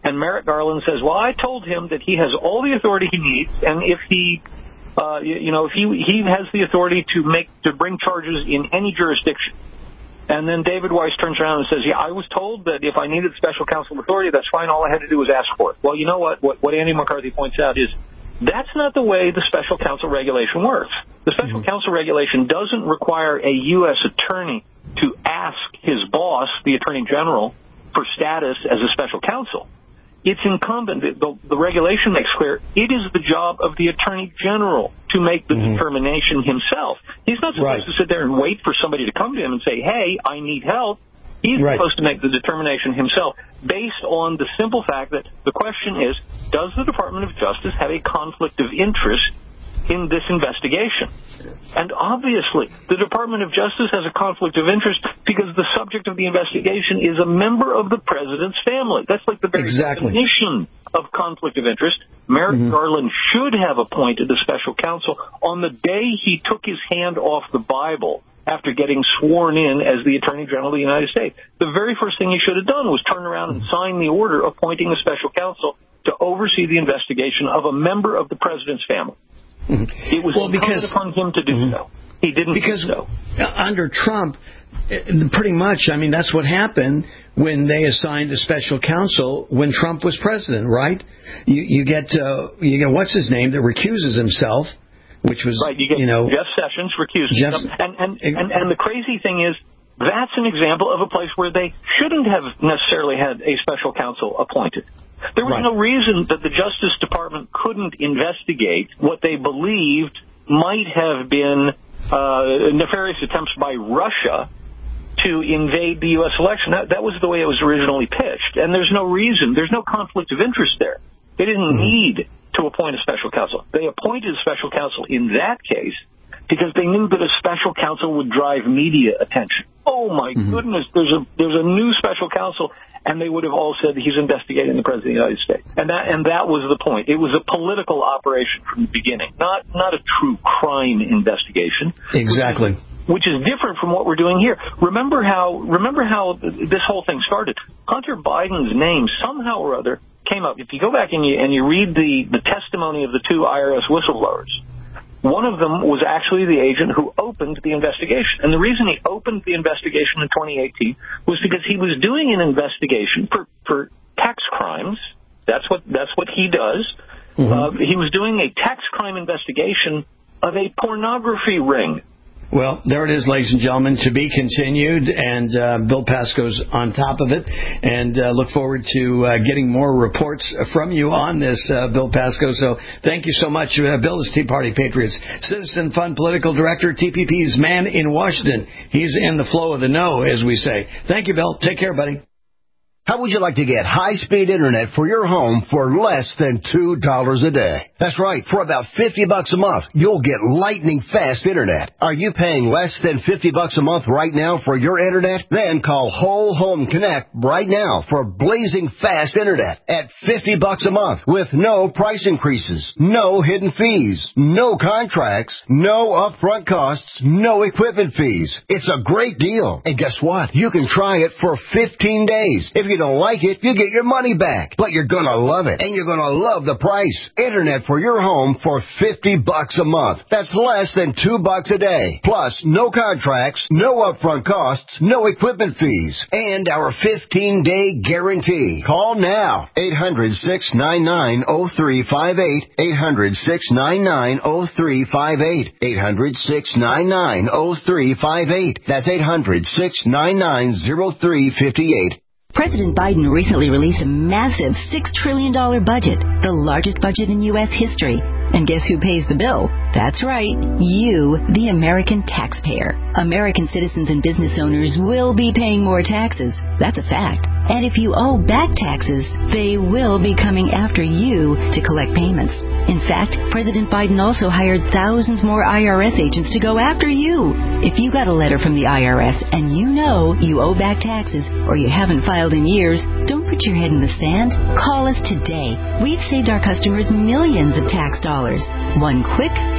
And Merrick Garland says, well, I told him that he has all the authority he needs, and if he, uh, you, you know, if he he has the authority to make to bring charges in any jurisdiction. And then David Weiss turns around and says, yeah, I was told that if I needed special counsel authority, that's fine. All I had to do was ask for it. Well, you know what? What, what Andy McCarthy points out is that's not the way the special counsel regulation works. The special mm-hmm. counsel regulation doesn't require a U S attorney to ask his boss, the attorney general, for status as a special counsel. It's incumbent, the, the regulation makes clear, it is the job of the attorney general to make the mm-hmm. determination himself. He's not supposed right. to sit there and wait for somebody to come to him and say, hey, I need help. He's right. supposed to make the determination himself based on the simple fact that the question is, does the Department of Justice have a conflict of interest in this investigation? And obviously, the Department of Justice has a conflict of interest because the subject of the investigation is a member of the president's family. That's like the very exactly. definition of conflict of interest. Merrick mm-hmm. Garland should have appointed a special counsel on the day he took his hand off the Bible after getting sworn in as the Attorney General of the United States. The very first thing he should have done was turn around and sign the order appointing a special counsel to oversee the investigation of a member of the president's family. Mm-hmm. It was well, because, upon him to do mm-hmm. so. He didn't because do so. Under Trump, pretty much, I mean, that's what happened when they assigned a special counsel when Trump was president, right? You, you get, uh, you get what's his name that recuses himself, which was, right, you, get you know, Jeff Sessions recused Jeff, himself. And, and, and, and the crazy thing is, that's an example of a place where they shouldn't have necessarily had a special counsel appointed. There was right. no reason that the Justice Department couldn't investigate what they believed might have been uh, nefarious attempts by Russia to invade the U S election. That, that was the way it was originally pitched. And there's no reason, there's no conflict of interest there. They didn't mm-hmm. need to appoint a special counsel. They appointed a special counsel in that case because they knew that a special counsel would drive media attention. Oh, my mm-hmm. goodness, there's a there's a new special counsel, and they would have all said he's investigating the President of the United States. And that and that was the point. It was a political operation from the beginning, not not a true crime investigation. Exactly. Which is, which is different from what we're doing here. Remember how remember how this whole thing started? Hunter Biden's name somehow or other came up. If you go back and you and you read the, the testimony of the two I R S whistleblowers, one of them was actually the agent who opened the investigation. And the reason he opened the investigation in twenty eighteen was because he was doing an investigation for, for tax crimes. That's what that's what he does. Mm-hmm. Uh, he was doing a tax crime investigation of a pornography ring. Well, there it is, ladies and gentlemen, to be continued, and uh, Bill Pasco's on top of it, and uh, look forward to uh, getting more reports from you on this, uh, Bill Pasco. So thank you so much. Uh, Bill is Tea Party Patriots, Citizen Fund Political Director, T P P's man in Washington. He's in the flow of the know, as we say. Thank you, Bill. Take care, buddy. How would you like to get high-speed internet for your home for less than two dollars a day? That's right. For about fifty bucks a month, you'll get lightning-fast internet. Are you paying less than fifty bucks a month right now for your internet? Then call Whole Home Connect right now for blazing fast internet at fifty bucks a month with no price increases, no hidden fees, no contracts, no upfront costs, no equipment fees. It's a great deal. And guess what? You can try it for fifteen days. If you don't like it, you get your money back. But you're gonna love it, and you're gonna love the price. Internet for your home for fifty bucks a month. That's less than two bucks a day. Plus, no contracts, no upfront costs, no equipment fees, and our fifteen-day guarantee. Call now. eight hundred, six nine nine, oh three five eight. eight hundred, six nine nine, oh three five eight. eight hundred, six nine nine, oh three five eight. That's eight hundred, six nine nine, oh three five eight. President Biden recently released a massive six trillion dollars budget, the largest budget in U S history. And guess who pays the bill? That's right, you, the American taxpayer. American citizens and business owners will be paying more taxes. That's a fact. And if you owe back taxes, they will be coming after you to collect payments. In fact, President Biden also hired thousands more I R S agents to go after you. If you got a letter from the I R S and you know you owe back taxes or you haven't filed in years, don't put your head in the sand. Call us today. We've saved our customers millions of tax dollars. One quick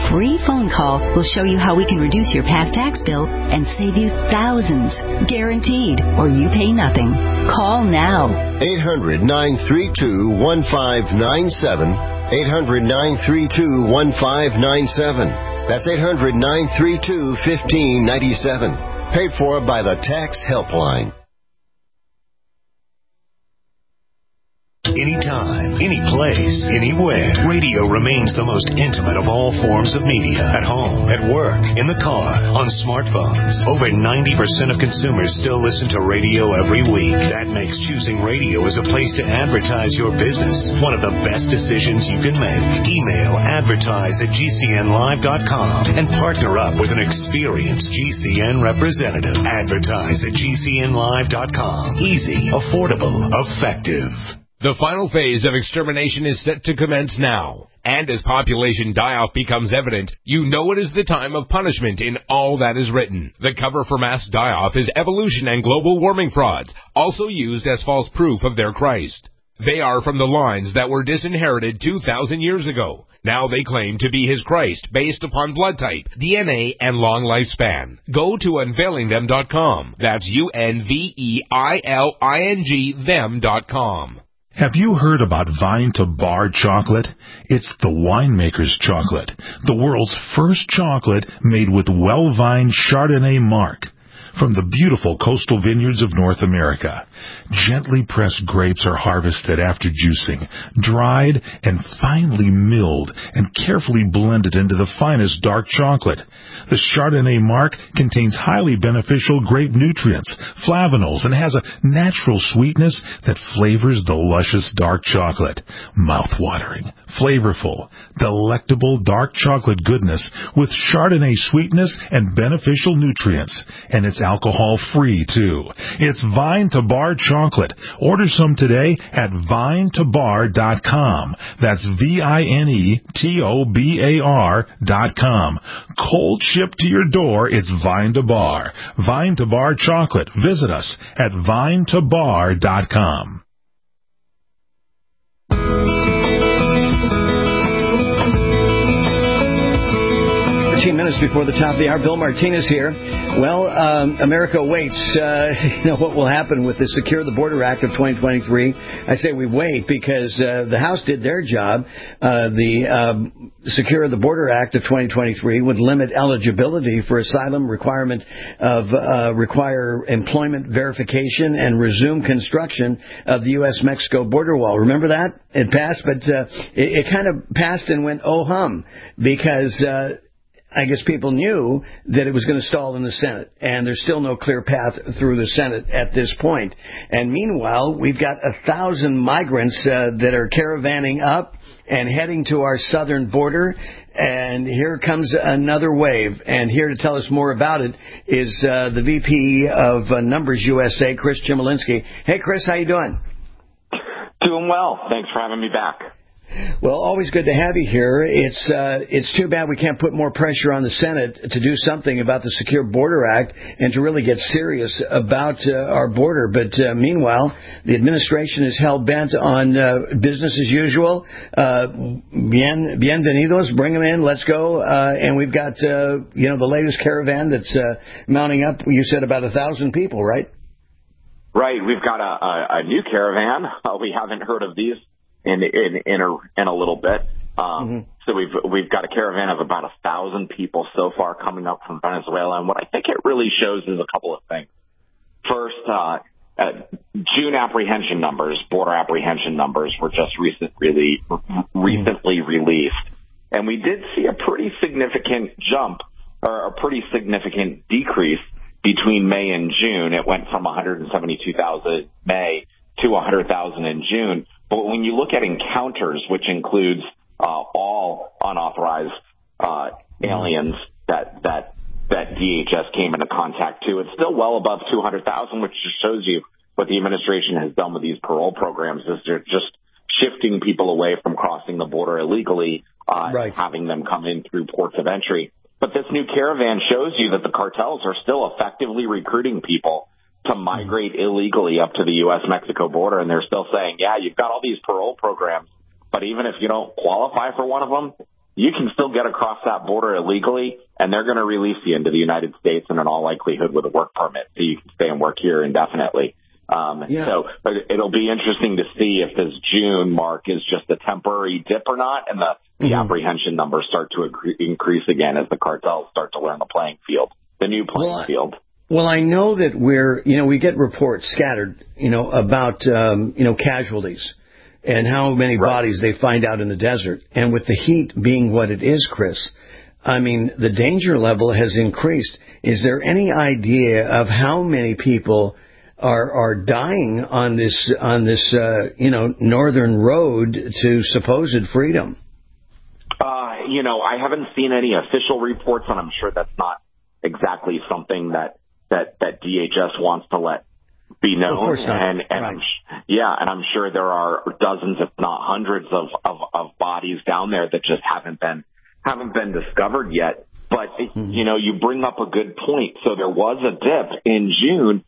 free phone call will show you how we can reduce your past tax bill and save you thousands. Guaranteed, or you pay nothing. Call now. eight hundred, nine three two, one five nine seven. eight hundred, nine three two, one five nine seven. That's eight hundred, nine three two, one five nine seven. Paid for by the Tax Helpline. Anytime, any place, anywhere. Radio remains the most intimate of all forms of media. At home, at work, in the car, on smartphones. Over ninety percent of consumers still listen to radio every week. That makes choosing radio as a place to advertise your business one of the best decisions you can make. Email advertise at G C N live dot com and partner up with an experienced G C N representative. Advertise at G C N live dot com. Easy, affordable, effective. The final phase of extermination is set to commence now. And as population die-off becomes evident, you know it is the time of punishment in all that is written. The cover for mass die-off is evolution and global warming frauds, also used as false proof of their Christ. They are from the lines that were disinherited two thousand years ago. Now they claim to be his Christ based upon blood type, D N A, and long lifespan. Go to unveiling them dot com. That's U N V E I L I N G them dot com. Have you heard about Vine to Bar chocolate? It's the winemaker's chocolate, the world's first chocolate made with well-vined Chardonnay marc from the beautiful coastal vineyards of North America. Gently pressed grapes are harvested after juicing, dried and finely milled and carefully blended into the finest dark chocolate. The Chardonnay marc contains highly beneficial grape nutrients, flavanols, and has a natural sweetness that flavors the luscious dark chocolate. Mouth-watering, flavorful, delectable dark chocolate goodness with Chardonnay sweetness and beneficial nutrients. And it's alcohol-free, too. It's Vine to Bar chocolate. Order some today at vine to bar dot com. That's V I N E T O B A R dot com. Cold shipped to your door, it's Vine to Bar. Vine to Bar chocolate. Visit us at vine to bar dot com. thirteen minutes before the top of the hour. Bill Martinez here. Well, um, America waits. Uh, you know what will happen with the Secure the Border Act of twenty twenty-three. I say we wait because uh, the House did their job. Uh, the um, Secure the Border Act of twenty twenty-three would limit eligibility for asylum, requirement of uh, require employment verification, and resume construction of the U S Mexico border wall. Remember that? It passed, but uh, it, it kind of passed and went oh hum because. Uh, I guess people knew that it was going to stall in the Senate, and there's still no clear path through the Senate at this point. And meanwhile, we've got a thousand migrants uh, that are caravanning up and heading to our southern border, and here comes another wave. And here to tell us more about it is uh, the V P of uh, Numbers U S A, Chris Chmielewski. Hey, Chris, how you doing? Doing well. Thanks for having me back. Well, always good to have you here. It's uh, it's too bad we can't put more pressure on the Senate to do something about the Secure Border Act and to really get serious about uh, our border. But uh, meanwhile, the administration is hell-bent on uh, business as usual. Uh, bien, bienvenidos, bring them in, let's go. Uh, and we've got, uh, you know, the latest caravan that's uh, mounting up. You said about a thousand people, right? Right. We've got a, a, a new caravan. Uh, we haven't heard of these. In in in a, in a little bit, um, mm-hmm. so we've we've got a caravan of about a thousand people so far coming up from Venezuela, and what I think it really shows is a couple of things. First, uh, uh, June apprehension numbers, border apprehension numbers, were just recent really recently mm-hmm. released, and we did see a pretty significant jump or a pretty significant decrease between May and June. It went from one hundred seventy-two thousand May to one hundred thousand in June. But when you look at encounters, which includes uh, all unauthorized uh, aliens that that that D H S came into contact to, it's still well above two hundred thousand, which just shows you what the administration has done with these parole programs is they're just shifting people away from crossing the border illegally, uh, right. having them come in through ports of entry. But this new caravan shows you that the cartels are still effectively recruiting people to migrate illegally up to the U S Mexico border, and they're still saying, yeah, you've got all these parole programs, but even if you don't qualify for one of them, you can still get across that border illegally, and they're going to release you into the United States, and in all likelihood with a work permit, so you can stay and work here indefinitely. Um, yeah. So but it'll be interesting to see if this June mark is just a temporary dip or not, and the, the mm-hmm. apprehension numbers start to agree, increase again as the cartels start to learn the playing field, the new playing well, field. Well, I know that we're, you know, we get reports scattered, you know, about, um, you know, casualties and how many right. bodies they find out in the desert. And with the heat being what it is, Chris, I mean, the danger level has increased. Is there any idea of how many people are are dying on this on this uh, you know northern road to supposed freedom? Uh, you know, I haven't seen any official reports, and I'm sure that's not exactly something that that that D H S wants to let be known. Of course not. And, and right. I'm, yeah, and I'm sure there are dozens, if not hundreds, of, of, of bodies down there that just haven't been haven't been discovered yet. But mm-hmm. you know, you bring up a good point. So there was a dip in June.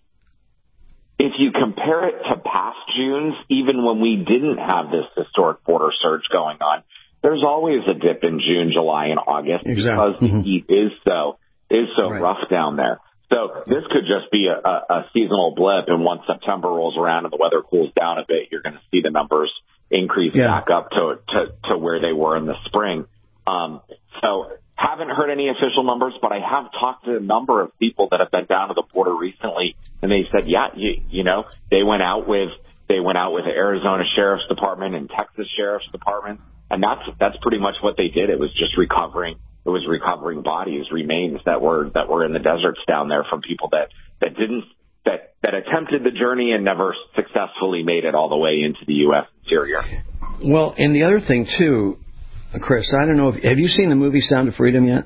If you compare it to past Junes, even when we didn't have this historic border surge going on, there's always a dip in June, July, and August exactly. because mm-hmm. the heat is so is so right. rough down there. So this could just be a, a, a seasonal blip, and once September rolls around and the weather cools down a bit, you're going to see the numbers increase yeah. back up to, to to where they were in the spring. Um, so haven't heard any official numbers, but I have talked to a number of people that have been down to the border recently, and they said, yeah, you, you know, they went out with they went out with the Arizona Sheriff's Department and Texas Sheriff's Department, and that's that's pretty much what they did. It was just recovering. It was recovering bodies, remains that were that were in the deserts down there from people that, that didn't that, that attempted the journey and never successfully made it all the way into the U S interior. Well, and the other thing too, Chris, I don't know if have you seen the movie Sound of Freedom yet?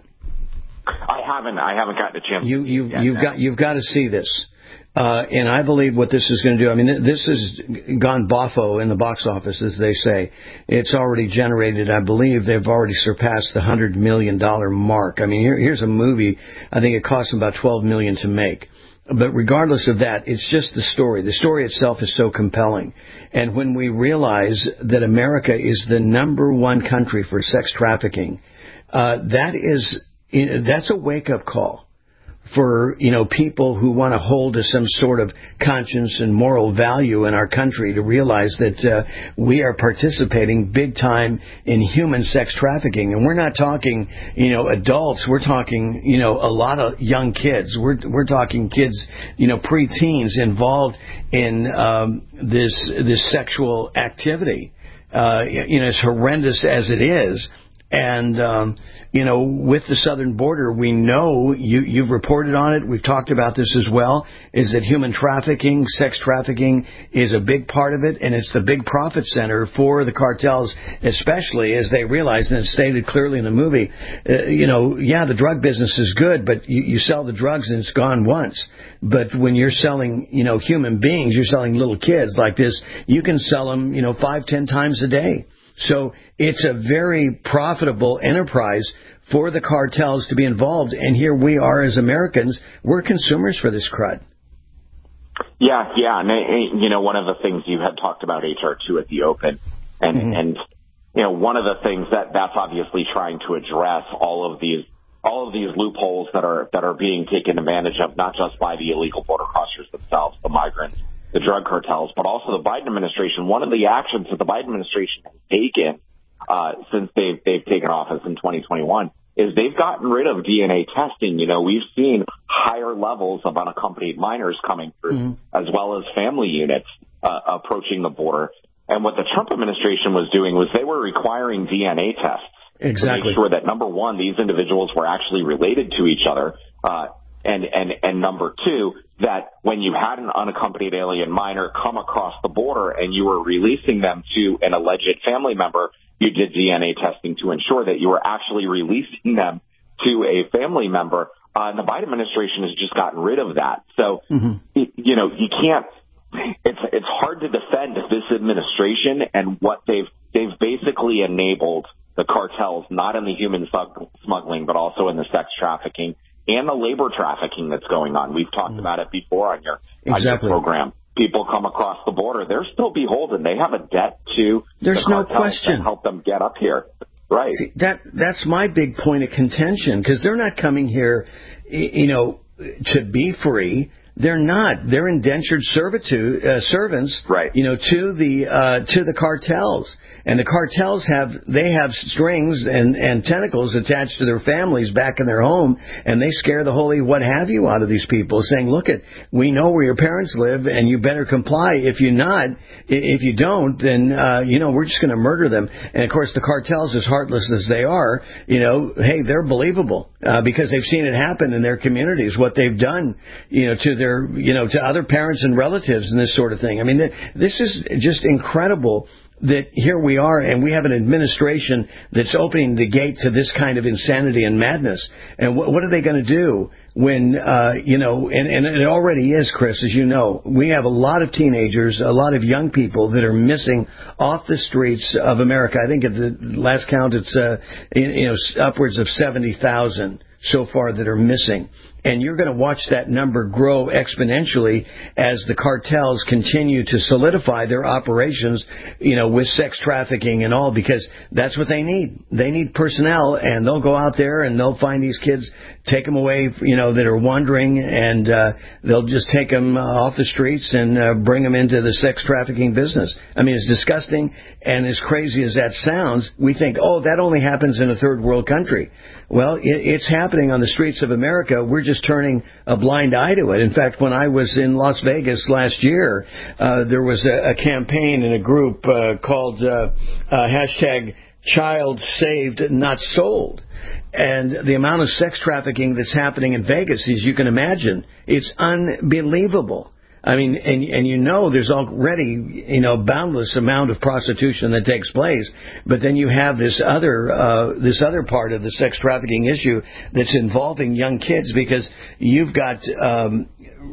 I haven't. I haven't gotten a chance. You to you yet, you've no. got you've got to see this. Uh, and I believe what this is going to do, I mean, this has gone boffo in the box office, as they say. It's already generated, I believe they've already surpassed the one hundred million dollars mark. I mean, here, here's a movie, I think it cost them about twelve million dollars to make. But regardless of that, it's just the story. The story itself is so compelling. And when we realize that America is the number one country for sex trafficking, uh, that is, that's a wake-up call for, you know, people who want to hold to some sort of conscience and moral value in our country to realize that uh, we are participating big time in human sex trafficking. And we're not talking, you know, adults. We're talking, you know, a lot of young kids. We're we're talking kids, you know, preteens involved in um, this this sexual activity. Uh, you know, as horrendous as it is. And, um, you know, with the southern border, we know, you, you've reported on it, we've talked about this as well, is that human trafficking, sex trafficking is a big part of it, and it's the big profit center for the cartels, especially as they realize, and it's stated clearly in the movie, uh, you know, yeah, the drug business is good, but you, you sell the drugs and it's gone once. But when you're selling, you know, human beings, you're selling little kids like this, you can sell them, you know, five, ten times a day. So it's a very profitable enterprise for the cartels to be involved. And here we are as Americans, we're consumers for this crud. Yeah, yeah. And, you know, one of the things you had talked about H R two at the open. And, mm-hmm. and you know, one of the things that that's obviously trying to address all of these all of these loopholes that are that are being taken advantage of, not just by the illegal border crossers themselves, the migrants, the drug cartels, but also the Biden administration. One of the actions that the Biden administration has taken uh, since they've, they've taken office in twenty twenty-one is they've gotten rid of D N A testing. You know, we've seen higher levels of unaccompanied minors coming through, mm-hmm. as well as family units uh, approaching the border. And what the Trump administration was doing was they were requiring D N A tests exactly. to make sure that, number one, these individuals were actually related to each other, uh, And, and, and number two, that when you had an unaccompanied alien minor come across the border and you were releasing them to an alleged family member, you did D N A testing to ensure that you were actually releasing them to a family member. Uh, and the Biden administration has just gotten rid of that. So, mm-hmm. you know, you can't, it's, it's hard to defend this administration and what they've, they've basically enabled the cartels, not in the human smuggling, but also in the sex trafficking and the labor trafficking that's going on. We've talked mm. about it before on your, exactly. on your program. People come across the border. They're still beholden. They have a debt to There's the no cartels question. that help them get up here. Right. See, that that's my big point of contention, because they're not coming here, you know, to be free. They're not. They're indentured servitude uh, servants, right. you know, to the uh, to the cartels. And the cartels have, they have strings and, and tentacles attached to their families back in their home, and they scare the holy what have you out of these people, saying, look, it, we know where your parents live, and you better comply. If you not, if you don't, then, uh, you know, we're just going to murder them. And, of course, the cartels, as heartless as they are, you know, hey, they're believable, uh, because they've seen it happen in their communities, what they've done, you know, to their, you know, to other parents and relatives and this sort of thing. I mean, this is just incredible that here we are, and we have an administration that's opening the gate to this kind of insanity and madness. And what, what are they going to do when, uh, you know, and, and it already is, Chris, as you know, we have a lot of teenagers, a lot of young people that are missing off the streets of America. I think at the last count, it's, uh, you know, upwards of seventy thousand so far that are missing. And you're going to watch that number grow exponentially as the cartels continue to solidify their operations, you know, with sex trafficking and all, because that's what they need. They need personnel, and they'll go out there and they'll find these kids, take them away, you know, that are wandering, and uh, they'll just take them uh, off the streets and uh, bring them into the sex trafficking business. I mean, it's disgusting, and as crazy as that sounds, we think, oh, that only happens in a third world country. Well, it, it's happening on the streets of America. We're just turning a blind eye to it. In fact, when I was in Las Vegas last year, uh, there was a, a campaign in a group uh, called uh, uh, hashtag Child Saved Not Sold. And the amount of sex trafficking that's happening in Vegas, as you can imagine, it's unbelievable. I mean, and, and you know there's already, you know, boundless amount of prostitution that takes place, but then you have this other uh, this other part of the sex trafficking issue that's involving young kids, because you've got um,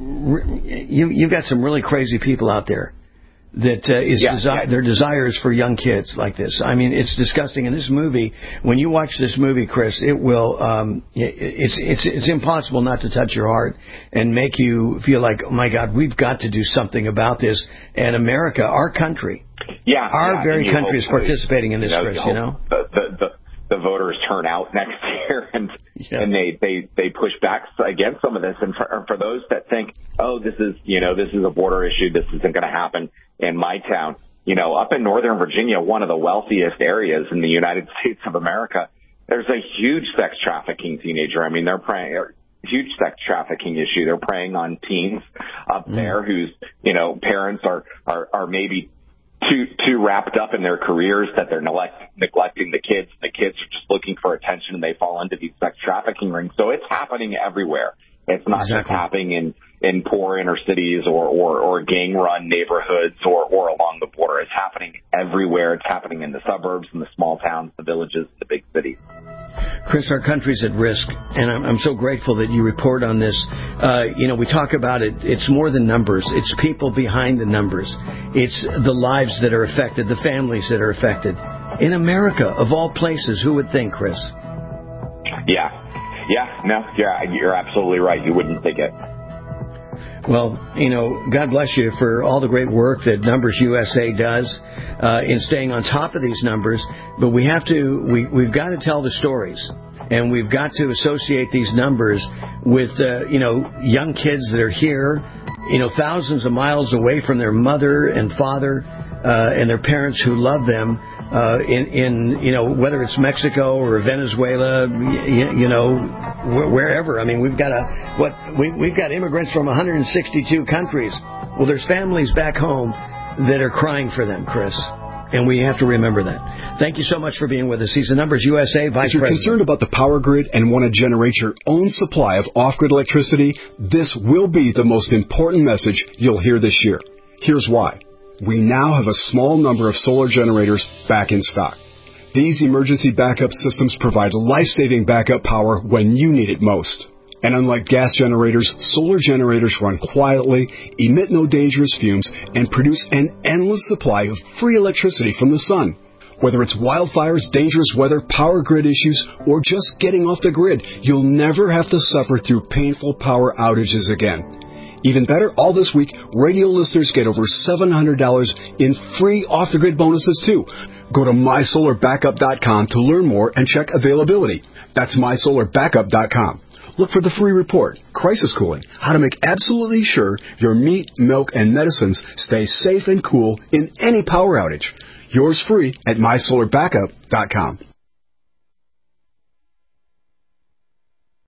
you, you've got some really crazy people out there that uh, is yeah, desi- yeah. their desires for young kids like this. I mean, it's disgusting. In this movie, when you watch this movie, Chris, it will um, it's it's it's impossible not to touch your heart and make you feel like, oh my God, we've got to do something about this. And America, our country, yeah, our yeah, very country is participating in this, you know, Chris. You know, the, the the the voters turn out next year and yeah. and they they they push back against some of this. And for, for those that think, oh, this is you know this is a border issue, this isn't going to happen in my town. You know, up in Northern Virginia, one of the wealthiest areas in the United States of America, there's a huge sex trafficking teenager. I mean, they're preying, huge sex trafficking issue. They're preying on teens up mm. there whose, you know, parents are, are, are maybe too, too wrapped up in their careers that they're neglect, neglecting the kids. The kids are just looking for attention and they fall into these sex trafficking rings. So it's happening everywhere. It's not exactly. just happening in, in poor inner cities or, or, or gang-run neighborhoods or, or along the border. It's happening everywhere. It's happening in the suburbs, in the small towns, the villages, the big cities. Chris, our country's at risk, and I'm, I'm so grateful that you report on this. Uh, you know, we talk about it. It's more than numbers. It's people behind the numbers. It's the lives that are affected, the families that are affected. In America, of all places, who would think, Chris? Yeah. Yeah, no, yeah, you're absolutely right. You wouldn't think it. Well, you know, God bless you for all the great work that Numbers U S A does uh, in staying on top of these numbers. But we have to, we, we've got to tell the stories. And we've got to associate these numbers with, uh, you know, young kids that are here, you know, thousands of miles away from their mother and father uh, and their parents who love them. Uh, in, in, you know, whether it's Mexico or Venezuela, you, you know, wh- wherever. I mean, we've got a, what, we, we've got immigrants from one hundred sixty-two countries. Well, there's families back home that are crying for them, Chris. And we have to remember that. Thank you so much for being with us. He's the Numbers U S A Vice President. If you're concerned about the power grid and want to generate your own supply of off-grid electricity, this will be the most important message you'll hear this year. Here's why. We now have a small number of solar generators back in stock. These emergency backup systems provide life-saving backup power when you need it most. And unlike gas generators, solar generators run quietly, emit no dangerous fumes, and produce an endless supply of free electricity from the sun. Whether it's wildfires, dangerous weather, power grid issues, or just getting off the grid, you'll never have to suffer through painful power outages again. Even better, all this week, radio listeners get over seven hundred dollars in free off-the-grid bonuses, too. Go to my solar backup dot com to learn more and check availability. That's my solar backup dot com. Look for the free report, Crisis Cooling, how to make absolutely sure your meat, milk, and medicines stay safe and cool in any power outage. Yours free at my solar backup dot com.